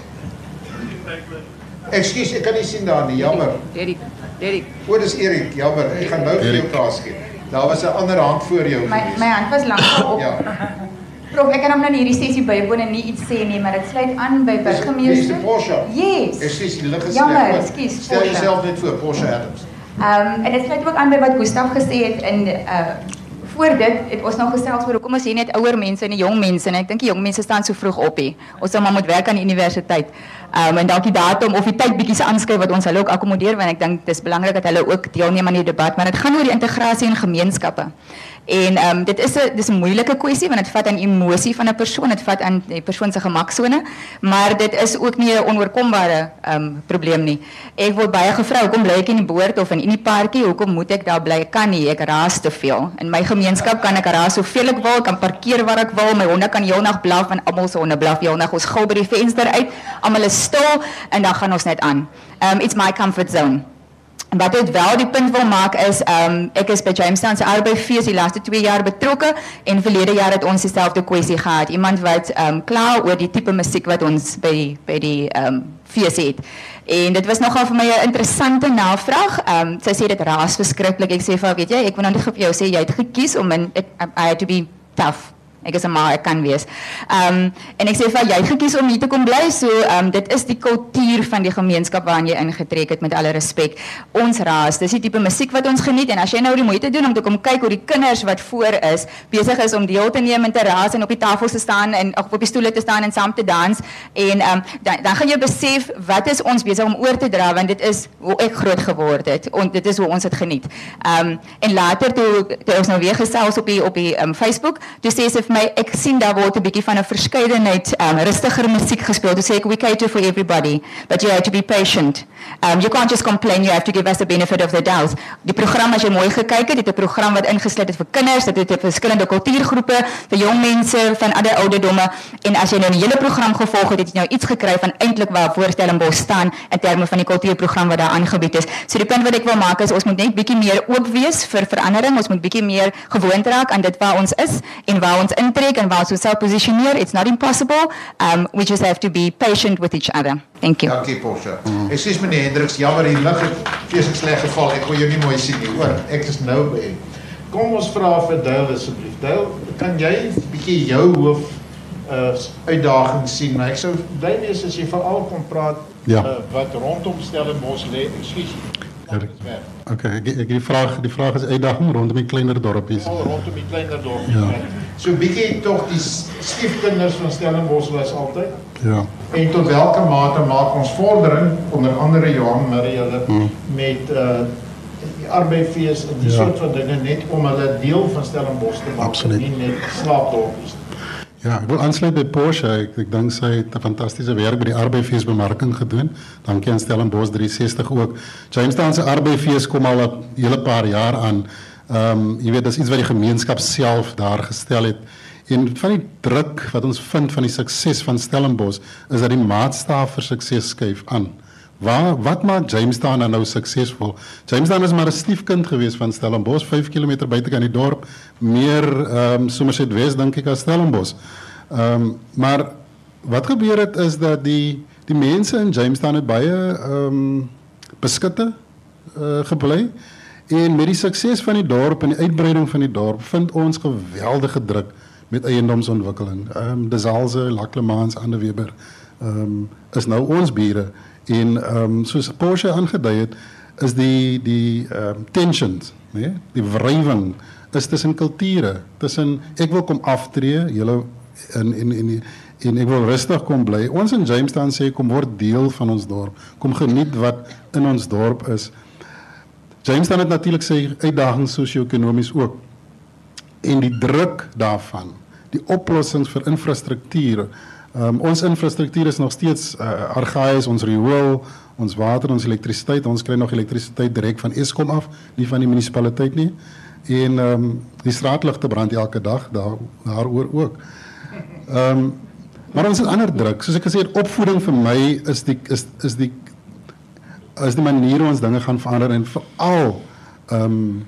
Ekskuus, ek kan nie sien daar nie. Jammer. Erik, Erik. O, dis Erik. Jammer. Ek gaan nou vir jou kans gee. Daar was 'n ander hand voor jou my, gewees. My hand was lank op. Ja. Prof, ek kan hom nou in hierdie sessie bywoon en nie iets sê nie, maar dit sluit aan by burgemeester. Dis Porsche. Yes. Ekskuus, die lig is Jammer, sleg. ekskuus. Stel jouself net voor, Porsche Adams. Um, en dit sluit ook aan by wat Gustaf gesê het in uh, voor dit het ons nou gesels oor hoekom ons hier net ouer mense en die jong mense en ek dink die jong mense staan so vroeg op hier. Ons sal maar moet werk aan die universiteit. Um, en dalk die datum of die tyd bietjie se aanskryf wat ons hulle ook akkommodeer, want ek dink dis belangrik dat hulle ook deelneem aan die debat, maar dit gaan oor die integrasie in gemeenskappe. En um, dit is 'n dis 'n moeilike kwessie want dit vat aan emosie van 'n persoon, dit vat aan die persoon se gemaksone, maar dit is ook nie 'n onoorkombare um, probleem nie. Ek word baie gevra hoekom bly ek in die boord of in die parkie, hoekom moet ek daar bly? Ek kan nie, ek raas te veel. In my gemeenskap kan ek raas soveel ek wil, kan parkeer waar ek wil, my honde kan heelnag blaf en almal se honde blaf heelnag. Ons gil by die venster uit, almal is stil en dan gaan ons net aan. Um, it's my comfort zone. Wat ek wel die punt wil maak is, um, ek is by Jamestown se arbeidsfees die laaste twee jaar betrokke en verlede jaar het ons dieselfde kwessie gehad. Iemand wat um, kla oor die tipe musiek wat ons by die, by die um, fees het. En dit was nogal vir my 'n interessante navraag. Um, sy sê dit raas verskriklik. Ek sê vir haar, weet jy, ek wil nou nie vir jou sê jy het gekies om in, it, I had to be tough. Ek is 'n ma, ek kan wees. Um, en ek sê vir jy het gekies om hier te kom bly, so um, dit is die kultuur van die gemeenskap waarin jy ingetrek het, met alle respek. Ons raas, dis die tipe musiek wat ons geniet, en as jy nou die moeite doen om te kom kyk hoe die kinders wat voor is, besig is om deel te neem en te raas en op die tafels te staan en op die stoele te staan en saam te dans, en um, dan, dan gaan jy besef, wat is ons besig om oor te dra, want dit is hoe ek groot geword het, en dit is hoe ons het geniet. Um, en later, toe, toe ons nou weer gesels op die, op die um, Facebook, toe sê sy vir my, ek sien daar word 'n bietjie van 'n verskeidenheid um, rustiger musiek gespeel. To say we cater for everybody, but you have to be patient. Um, you can't just complain, you have to give us the benefit of the doubt. Die program as jy mooi gekyk het, dit 'n program wat ingesluit het vir kinders, dit het verskillende kultuurgroepe, vir jong mense van ander ouderdomme, en as jy nou die hele program gevolg het, het jy nou iets gekry van eintlik waar Stellenbosch staan in terme van die kultuurprogram wat daar aangebied is. So die punt wat ek wil maak is, ons moet net bietjie meer oop wees vir verandering, ons moet bietjie meer gewoond raak aan dit waar ons is, en waar ons intrek, en waar ons onsself positioneer. It's not impossible, um, we just have to be patient with each other. Thank you. Dankie, Porsche. Mm. Ekskuus meneer Hendriks, jammer, die lig het vreeslik sleg geval, ek kon jou nie mooi sien nie, hoor, ek is nou by. Kom ons vra vir Dale asseblief. Dale, kan jy bietjie jou hoof uh, uitdaging sien, maar ek sou bly wees as jy veral kon praat ja. uh, wat rondom Stellenbosch lê, ekskuus. Okay, ek, ek die vraag die vraag is uitdaging rondom die kleiner dorpies. Oh, rondom die kleiner dorpies. Ja. So bietjie tog die stiefkinders van Stellenbosch was altyd. Ja. En tot welke mate maak ons vordering, onder andere Johan Marie hulle hmm. met uh, die arbeidsfees en die ja. soort van dinge net om hulle deel van Stellenbosch te maak. Absoluut. Nie net slaapdorpies. Ja, ek wil aansluit by Porsche. Ek, ek dink sy het 'n fantastiese werk by die arbeidsfeesbemarking gedoen. Dankie aan Stellenbosch drie sestig ook. Jamestown se arbeidsfees kom al 'n hele paar jaar aan. Ehm um, jy weet, dis iets wat die gemeenskap self daar gestel het. En van die druk wat ons vind van die sukses van Stellenbosch is dat die maatstaaf vir sukses skuif aan. Waar, wat maak Jamestown nou suksesvol? Jamestown is maar 'n stiefkind gewees van Stellenbosch, vyf kilometer buitekant die dorp, meer ehm um, Somerset West dink ek as Stellenbosch. Ehm um, maar wat gebeur het is dat die die mense in Jamestown het baie ehm um, beskutte uh, gebly, en met die sukses van die dorp en die uitbreiding van die dorp vind ons geweldige druk met eiendomsontwikkeling. Ehm um, Desalze, Laclemans, Anderweber ehm um, is nou ons bure. En um, soos Porsche aangedui het, is die, die um, tensions, nee? Die wrywing, is tussen kulture, tussen, ek wil kom aftree, julle, en, en, en, en ek wil rustig kom bly. Ons in Jamestown sê, kom word deel van ons dorp, kom geniet wat in ons dorp is. Jamestown het natuurlik sy uitdagings sosio-ekonomies ook, en die druk daarvan, die oplossings vir infrastruktuur. Um, ons infrastruktuur is nog steeds uh, argaïs, ons riool, ons water, ons elektrisiteit. Ons kry nog elektrisiteit direk van Eskom af, nie van die munisipaliteit nie. En um, die straatligte brand elke dag, daar, daaroor ook. Um, maar ons het ander druk. Soos ek gesê het, opvoeding vir my is die, is, is die, is die manier hoe ons dinge gaan verander, en veral um,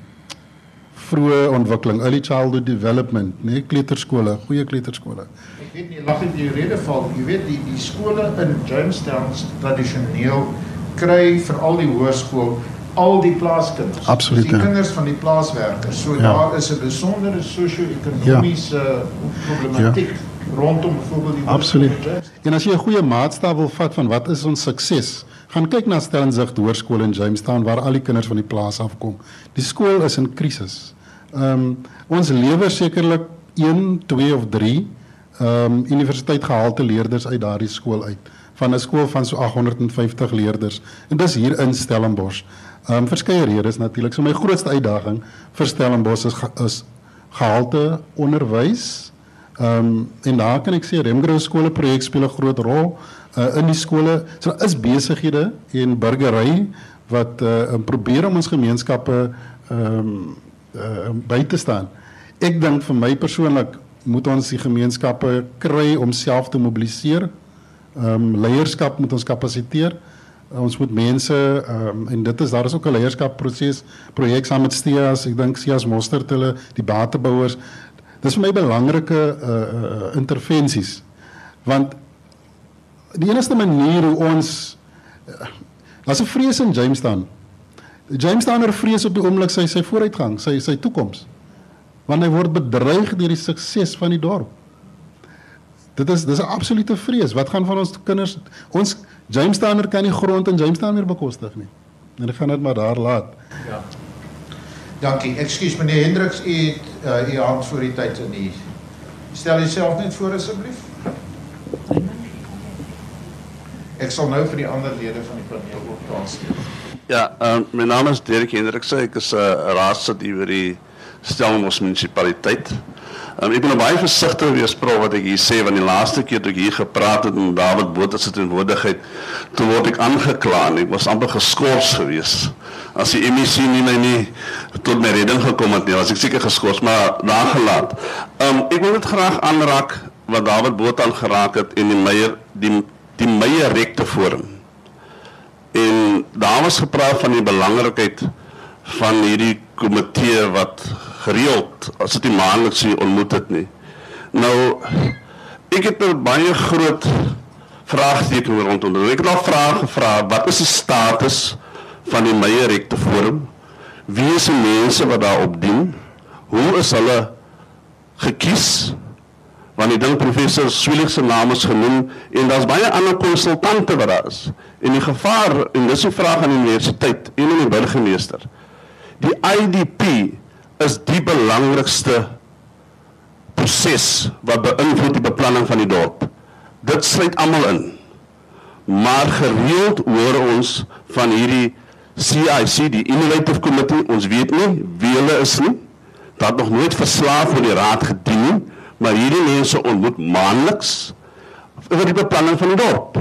vroeë ontwikkeling, early childhood development, nee, kleuterskole, goeie kleuterskole. Ek weet nie, lag in die rede val, jy weet, die, die skole in Jamestown tradisioneel kry veral die hoërskool al die plaaskinders. Absoluut. Die kinders van die plaaswerkers. So ja. Daar is 'n besondere sosio-ekonomiese ja. problematiek ja. rondom byvoorbeeld die Absoluut. En as jy 'n goeie maatstaf wil vat van wat is ons sukses, gaan kyk na Stellenbosch Hoërskool in Jamestown waar al die kinders van die plaas afkom. Die skool is in krisis. Um, ons lewer sekerlik een, twee of drie um, universiteit gehalte leerders uit daardie skool uit. Van 'n skool van so agt honderd vyftig leerders. En dis hier in Stellenbosch. Um, verskeie redes natuurlik. So my grootste uitdaging vir Stellenbosch is, is gehalte onderwys. Um, en daar kan ek sê Remgrow skole projek speel 'n groot rol uh, in die skole. So daar is besighede en burgery wat uh, probeer om ons gemeenskappe um, uh, by te staan. Ek dink vir my persoonlik moet ons die gemeenskappe kry om self te mobiliseer. Um, leierskap moet ons kapasiteer. Uh, ons moet mense, um, en dit is, daar is ook 'n leierskapproses, projek saam met Steas, ek dink Steas Mostert, hulle, die batebouers. Dis vir my belangrike uh, uh, intervensies. Want die enigste manier hoe ons, uh, daar's 'n vrees in Jamestown. Jamestowner vrees op die oomblik sy, sy vooruitgang, sy, sy toekoms. Want hy word bedreig deur die sukses van die dorp. Dit is, dit is 'n absolute vrees. Wat gaan van ons kinders, ons Jamestowner kan nie grond in Jamestown meer bekostig nie. En ek gaan dit maar daar laat. Ja. Dankie. Ekskuus meneer Hendriks, u het uh, u hand voor die tyd in die. Stel jouself net voor asseblief. Ek sal nou vir die ander lede van die paneel ook kans gee. Ja, uh, my naam is Dirk Hendrikse. Ek is 'n uh, raadslid hier by die Stellenbosch munisipaliteit. Um, ek ben baie versigtig wees, Prof, wat ek hier sê, want die laaste keer toe ek hier gepraat het en David Botha se teenwoordigheid, toe word ek aangekla en ek was amper geskort gewees. As die M E C nie my nie tot my redding gekom het nie, was ek seker geskort, maar daar gelaat. Um, ek wil dit graag aanraak wat David Botha aangeraak het en die Meyer, die, die Meyer rekte forum. En daar was gepraat van die belangrikheid van hierdie komitee wat gereeld, as dit die maandeliks nie ontmoet het nie. Nou, ek het er baie groot vraagteken rondom doen. Ek het al vraag gevra, wat is die status van die Meyer rekte forum? Wie is die mense wat daarop dien? Hoe is hulle gekies? Want ek dink professor Swielig se naam is genoem, en daar is baie ander konsultante wat daar is. En die gevaar, en dis die vraag aan die universiteit, en aan die burgemeester, die I D P is die belangrikste proses wat beïnvloed die beplanning van die dorp. Dit sluit almal in. Maar gereeld hoor ons van hierdie C I C, die Innovative Committee, ons weet nie wie hulle is nie, dat het nog nooit verslaaf voor die raad gedien nie, maar hierdie mense ontmoet maandeliks oor die beplanning van die dorp.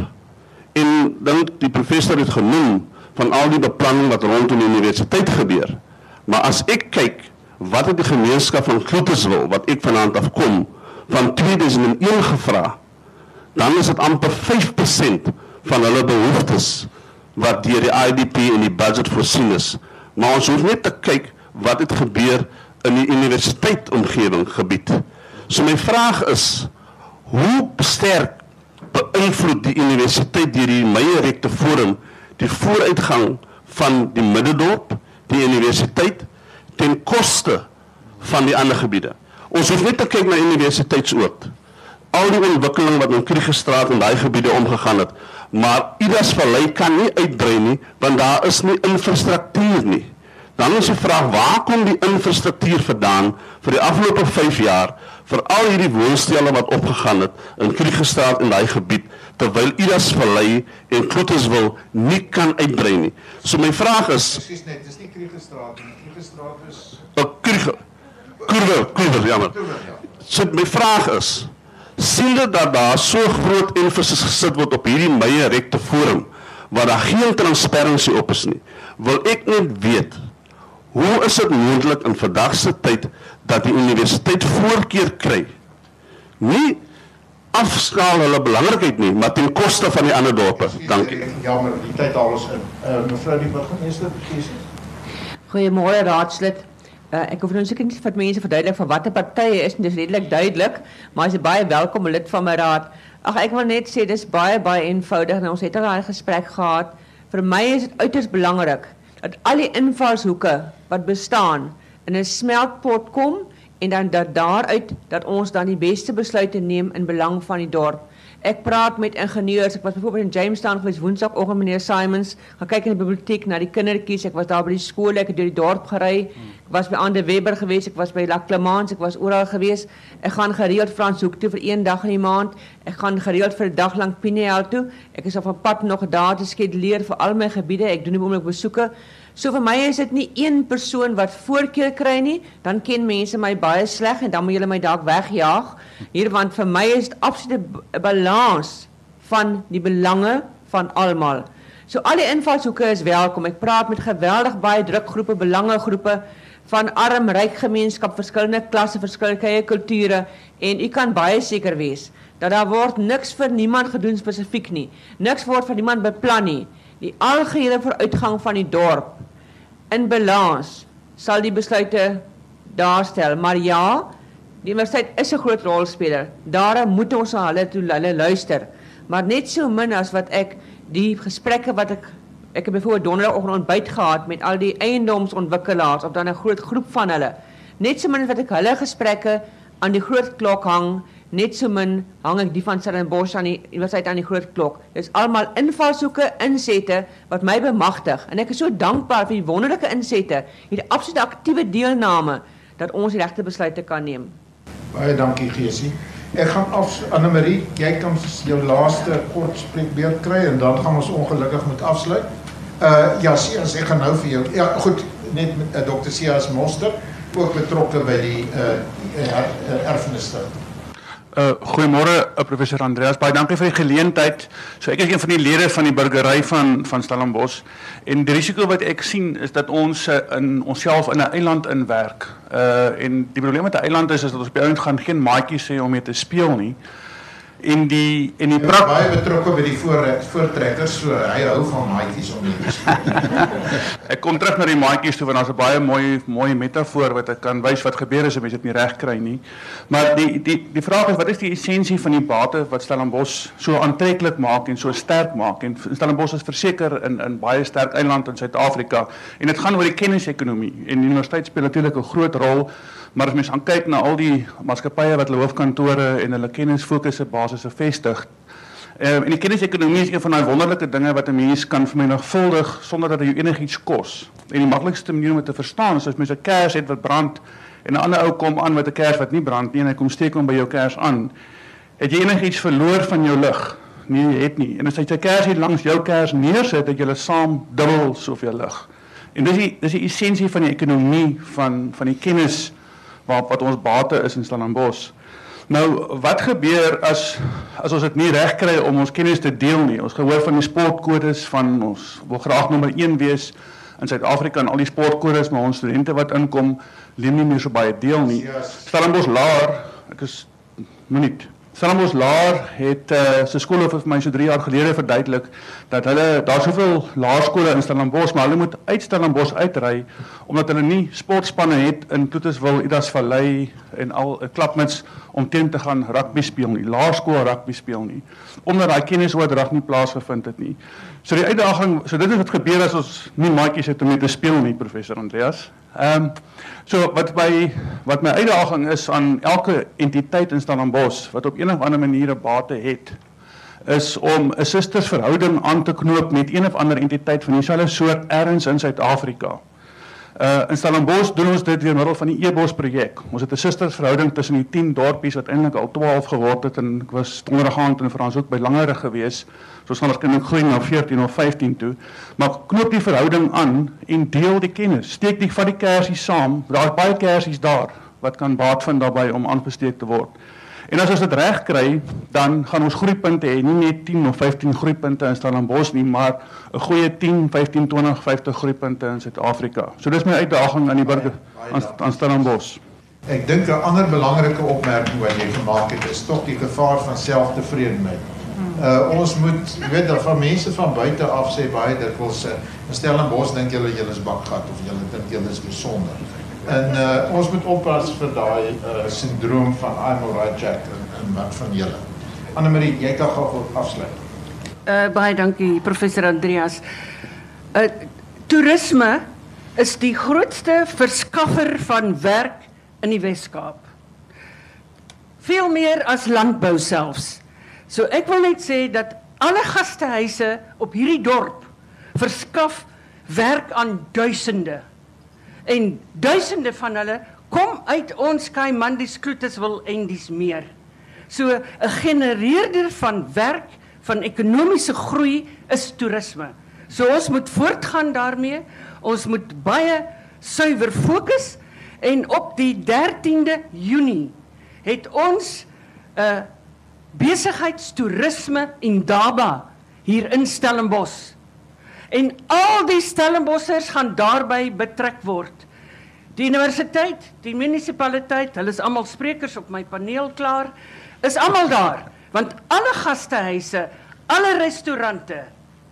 En dan die professor het genoem van al die beplanning wat rondom die universiteit gebeur. Maar as ek kyk, wat het die gemeenskap van Kloeterswil, wat ek vanaand afkom, van tweeduisend een gevra, dan is het amper vyf persent van hulle behoeftes wat deur die I D P en die budget voorsien is. Maar ons hoef net te kyk wat het gebeur in die universiteitomgewing gebied. So my vraag is, hoe sterk beïnvloed die universiteit deur die Meyer rekte forum die vooruitgang van die Middendorp, die universiteit, ten koste van die ander gebiede? Ons hoef net te kyk na universiteitsoord. Al die ontwikkeling wat in Kriegerstraat en daai gebiede omgegaan het, maar Idas Vallei kan nie uitbrei nie, want daar is nie infrastruktuur nie. Dan is die vraag, waar kom die infrastruktuur vandaan vir die afgelope vyf jaar, vir al hierdie woonstelle wat opgegaan het in Kriegerstraat en daai gebied, terwyl Idas Vallei en Kloeterswil nie kan uitbrei nie. So my vraag is... Precies net, dis nie Kriegerstraat nie, Kriegerstraat is... Krieger, Kurwer, Kurwer, jammer. So my vraag is, sien dit dat daar so groot emphasis gesit word op hierdie Meyer rekte forum, waar daar geen transparansie op is nie, wil ek net weet, hoe is dit moontlik in vandagse tyd dat die universiteit voorkeur kry? Nie afskaal hulle belangrikheid nie, maar ten koste van die ander dorpe. Dankie. Jammer, die tyd haal ons in. Uh, mevrou die burgemeester, kies. Goeiemôre raadslid. Uh, ek hoef nou seker nie vir mense verduidelik van watter partye is, dit is redelik duidelik, maar is 'n baie welkome lid van my raad. Ag, ek wil net sê dis baie baie eenvoudig en ons het al daai gesprek gehad. Vir my is dit uiters belangrik dat al die invalshoeke wat bestaan in 'n smeltpot kom en dan dat daaruit dat ons dan die beste besluite neem in belang van die dorp. Ek praat met ingenieurs, ek was byvoorbeeld in Jamestown gewees woensdagoggend meneer Simons, gaan kyk in die biblioteek na die kindertjies, ek was daar by die skool, ek het deur die dorp gery, ek was by Ander Webber gewees, ek was by La Clemence, ek was oral gewees, ek gaan gereeld Franshoek toe vir een dag in die maand, ek gaan gereeld vir 'n dag lank Pineal toe, ek is op 'n pad nog daar te skeduleer vir al my gebiede, ek doen nie oomblik besoeke. So vir my is dit nie een persoon wat voorkeur kry nie, dan ken mense my baie sleg en dan moet julle my dalk wegjaag hier, want vir my is dit absolute balans van die belange van almal. So al die invalshoeke is welkom. Ek praat met geweldig baie drukgroepe, belangegroepe van arm, ryk gemeenskap, verskillende klasse, verskillende kulture en u kan baie seker wees dat daar word niks vir niemand gedoen spesifiek nie. Niks word vir niemand beplan nie. Die algehele vooruitgang van die dorp in balans sal die besluite daarstel. Maar ja, die universiteit is 'n groot rolspeler. Daarom moet ons na hulle toe hulle luister. Maar net so min as wat ek die gesprekke wat ek ek het byvoorbeeld donderdagoggend ontbyt gehad met al die eiendomsontwikkelaars of dan 'n groot groep van hulle. Net so min wat ek hulle gesprekke aan die groot klok hang, net so min hang ek die van Stellenbosch aan die universiteit aan die groot klok. Dis almal invalshoeke, insette wat my bemagtig en ek is so dankbaar vir die wonderlike insette, hierdie absolute aktiewe deelname dat ons die regte besluite kan neem. Baie dankie Geesie. Ek gaan af, Annemarie, jy kan jou laaste kort spreekbeurt kry en dan gaan ons ongelukkig moet afsluit. Uh, ja, Sias, ek gaan nou vir jou, ja goed, net met uh, dokter Sias Moster, ook betrokke by die uh, er, erfenisstigting. Uh, goeiemôre uh, professor Andreas, baie dankie vir die geleentheid. So ek is een van die lede van die burgery van van Stellenbosch en die risiko wat ek sien is dat ons uh, in onsself in 'n eiland inwerk. Uh en die probleem met 'n eiland is is dat ons op die eiland gaan geen maatjies hê om mee te speel nie. En die en die prak baie betrokke by die voor, voortrekkers, so hy hou van maatjies om mee te speel. Ek kom terug na die maatjies toe want daar's 'n baie mooi mooi metafoor wat ek kan wys wat gebeur as 'n mens dit nie reg kry nie. Maar die die die vraag is wat is die essensie van die bate wat Stellenbosch so aantreklik maak en so sterk maak? En Stellenbosch is verseker in in baie sterk eiland in Suid-Afrika en dit gaan oor die kennisekonomie en die universiteit speel natuurlik 'n groot rol. Maar as mens gaan kyk na al die maatskappye wat hulle hoofkantore en hulle kennisfokusse basisse vestig, uh, en die kennisekonomie is een van daai wonderlike dinge wat 'n mens kan vermenigvuldig sonder dat dit jou enigiets kos. En die maklikste manier om dit te verstaan is as mens 'n kers het wat brand en 'n ander ou kom aan met 'n kers wat nie brand nie en hy kom steek hom by jou kers aan, het jy enigiets verloor van jou lig? Nee, jy het nie. En as jy 'n kers hier langs jou kers neersit, het julle saam dubbel soveel lig. En dis die dis die essensie van die ekonomie van van die kennis Wat, wat ons bate is in Stellenbosch. Nou, wat gebeur as as ons dit nie reg kry om ons kennis te deel nie? Ons gehoor van die sportkodes van ons wil graag nommer een wees in Suid-Afrika en al die sportkodes, maar ons studente wat inkom, neem nie meer so baie deel nie. Stellenbosch Laer, ek is minuut. Stellenbosch Laer het uh, sy skool vir my so drie jaar gelede verduidelik dat hulle daar soveel laerskole in Stellenbosch, maar hulle moet uit Stellenbosch uitry omdat hulle nie sportspanne het in Toeterswil, Idasvallei en al 'n uh, klapmits om teen te gaan rugby speel nie, laerskool rugby speel nie, omdat daai kennisoordrag nie plaasgevind het nie. So die uitdaging, so dit is wat gebeur as ons nie maatjies het om mee te speel nie, professor Andreas. Ehm um, so wat by wat my uitdaging is aan elke entiteit in Stellenbosch wat op een of ander manier 'n bate het, is om 'n sustersverhouding aan te knoop met een of ander entiteit van dieselfde soort ergens in Suid-Afrika. Uh, in Stellenbosch doen ons dit deur middel van die E-Bos projek. Ons het 'n sustersverhouding tussen die tien dorpies wat eintlik al twaalf geword het en ek was donderdaand in Franshoek by Langerig gewees. So ons gaan waarskynlik groei na veertien of vyftien toe. Maar knoop die verhouding aan en deel die kennis. Steek die van die kersies saam. Daar's baie kersies daar wat kan baat vind daarbey om aangesteek te word. En as ons dit reg kry, dan gaan ons groeipunte hê, nie net tien of vyftien groeipunte in Stellenbosch nie, maar 'n goeie tien, vyftien, twintig, vyftig groeipunte in Suid-Afrika. So dis my uitdaging aan die burger aan, aan Stellenbosch. Ek dink 'n ander belangrike opmerking wat jy gemaak het, is tog die gevaar van selftevredenheid. Uh, ons moet, jy weet, dat van mense van buite af sê baie dikwels, uh, in Stellenbosch dink julle julle is bakgat of julle dink julle is besonder. En uh, ons moet oppas vir daai uh, syndroom van I'm alright Jack en, en wat van julle. Annemarie, jy kan gou afsluit. Uh, baie dankie professor Andreas. Uh, toerisme is die grootste verskaffer van werk in die Wes-Kaap. Veel meer as landbou selfs. So ek wil net sê dat alle gastehuise op hierdie dorp verskaf werk aan duisende. En duisende van hulle kom uit ons Kaimandis, Kloetiswil en dis meer. So 'n genereerder van werk, van ekonomiese groei is toerisme. So ons moet voortgaan daarmee. Ons moet baie suiwer fokus en op die dertiende Junie het ons 'n uh, besigheidstoerisme Indaba hier in Stellenbosch. En al die Stellenbossers gaan daarbey betrek word. Die universiteit, die munisipaliteit, hulle is almal sprekers op my paneel klaar, is almal daar, want alle gastehuise, alle restaurante,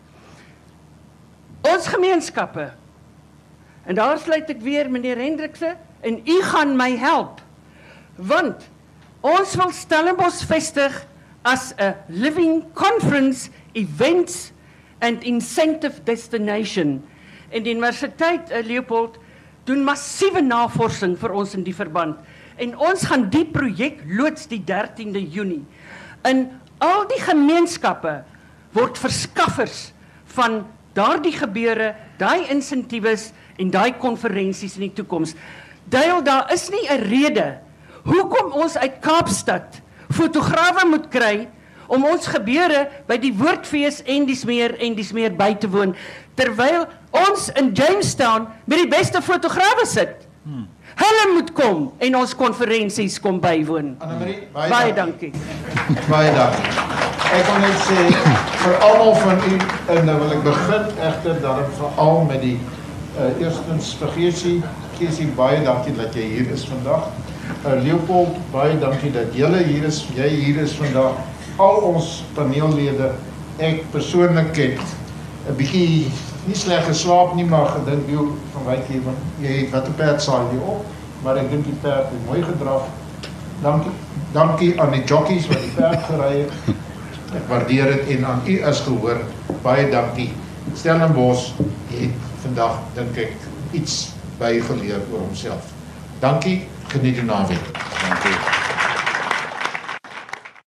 ons gemeenskappe, en daar sluit ek weer meneer Hendrikse, en u gaan my help, want ons wil Stellenbosch vestig as 'n living conference, events and incentive destination. En die universiteit uh, Leopold doen massiewe navorsing vir ons in die verband. En ons gaan die projek loods die dertiende Junie. In al die gemeenskappe word verskaffers van daardie gebeure, daai insentiewes en daai konferensies in die toekoms. Duil, daar is nie 'n rede hoekom ons uit Kaapstad fotograwe moet kry om ons gebeure by die Woordfees en dis meer en dis meer by te woon, terwyl ons in Jamestown met die beste fotograwe sit. Hmm. hulle moet kom en ons konferensies kom bywoon. Annemarie, baie, baie dankie. dankie. Baie dankie. Ek wil net sê, vir almal van u, en nou wil ek begin echter daarom veral met die, uh, eerstens vir Geesie, Geesie, baie dankie dat jy hier is vandag. Uh, Leopold, baie dankie dat jylle hier is, jy hier is vandag. Al ons paneellede, ek persoonlik ken, 'n bietjie nie sleg geslaap nie, maar gedink jy van wyk hier, want jy wat 'n perd saal jy op, maar ek dink die perd het mooi gedraf. Dankie, dankie aan die jockeys wat die perd gery het. Ek waardeer dit en aan u as gehoor, baie dankie. Stellenbosch het vandag, dink ek, iets bygeleer oor homself. Dankie, geniet die naweek. Dankie.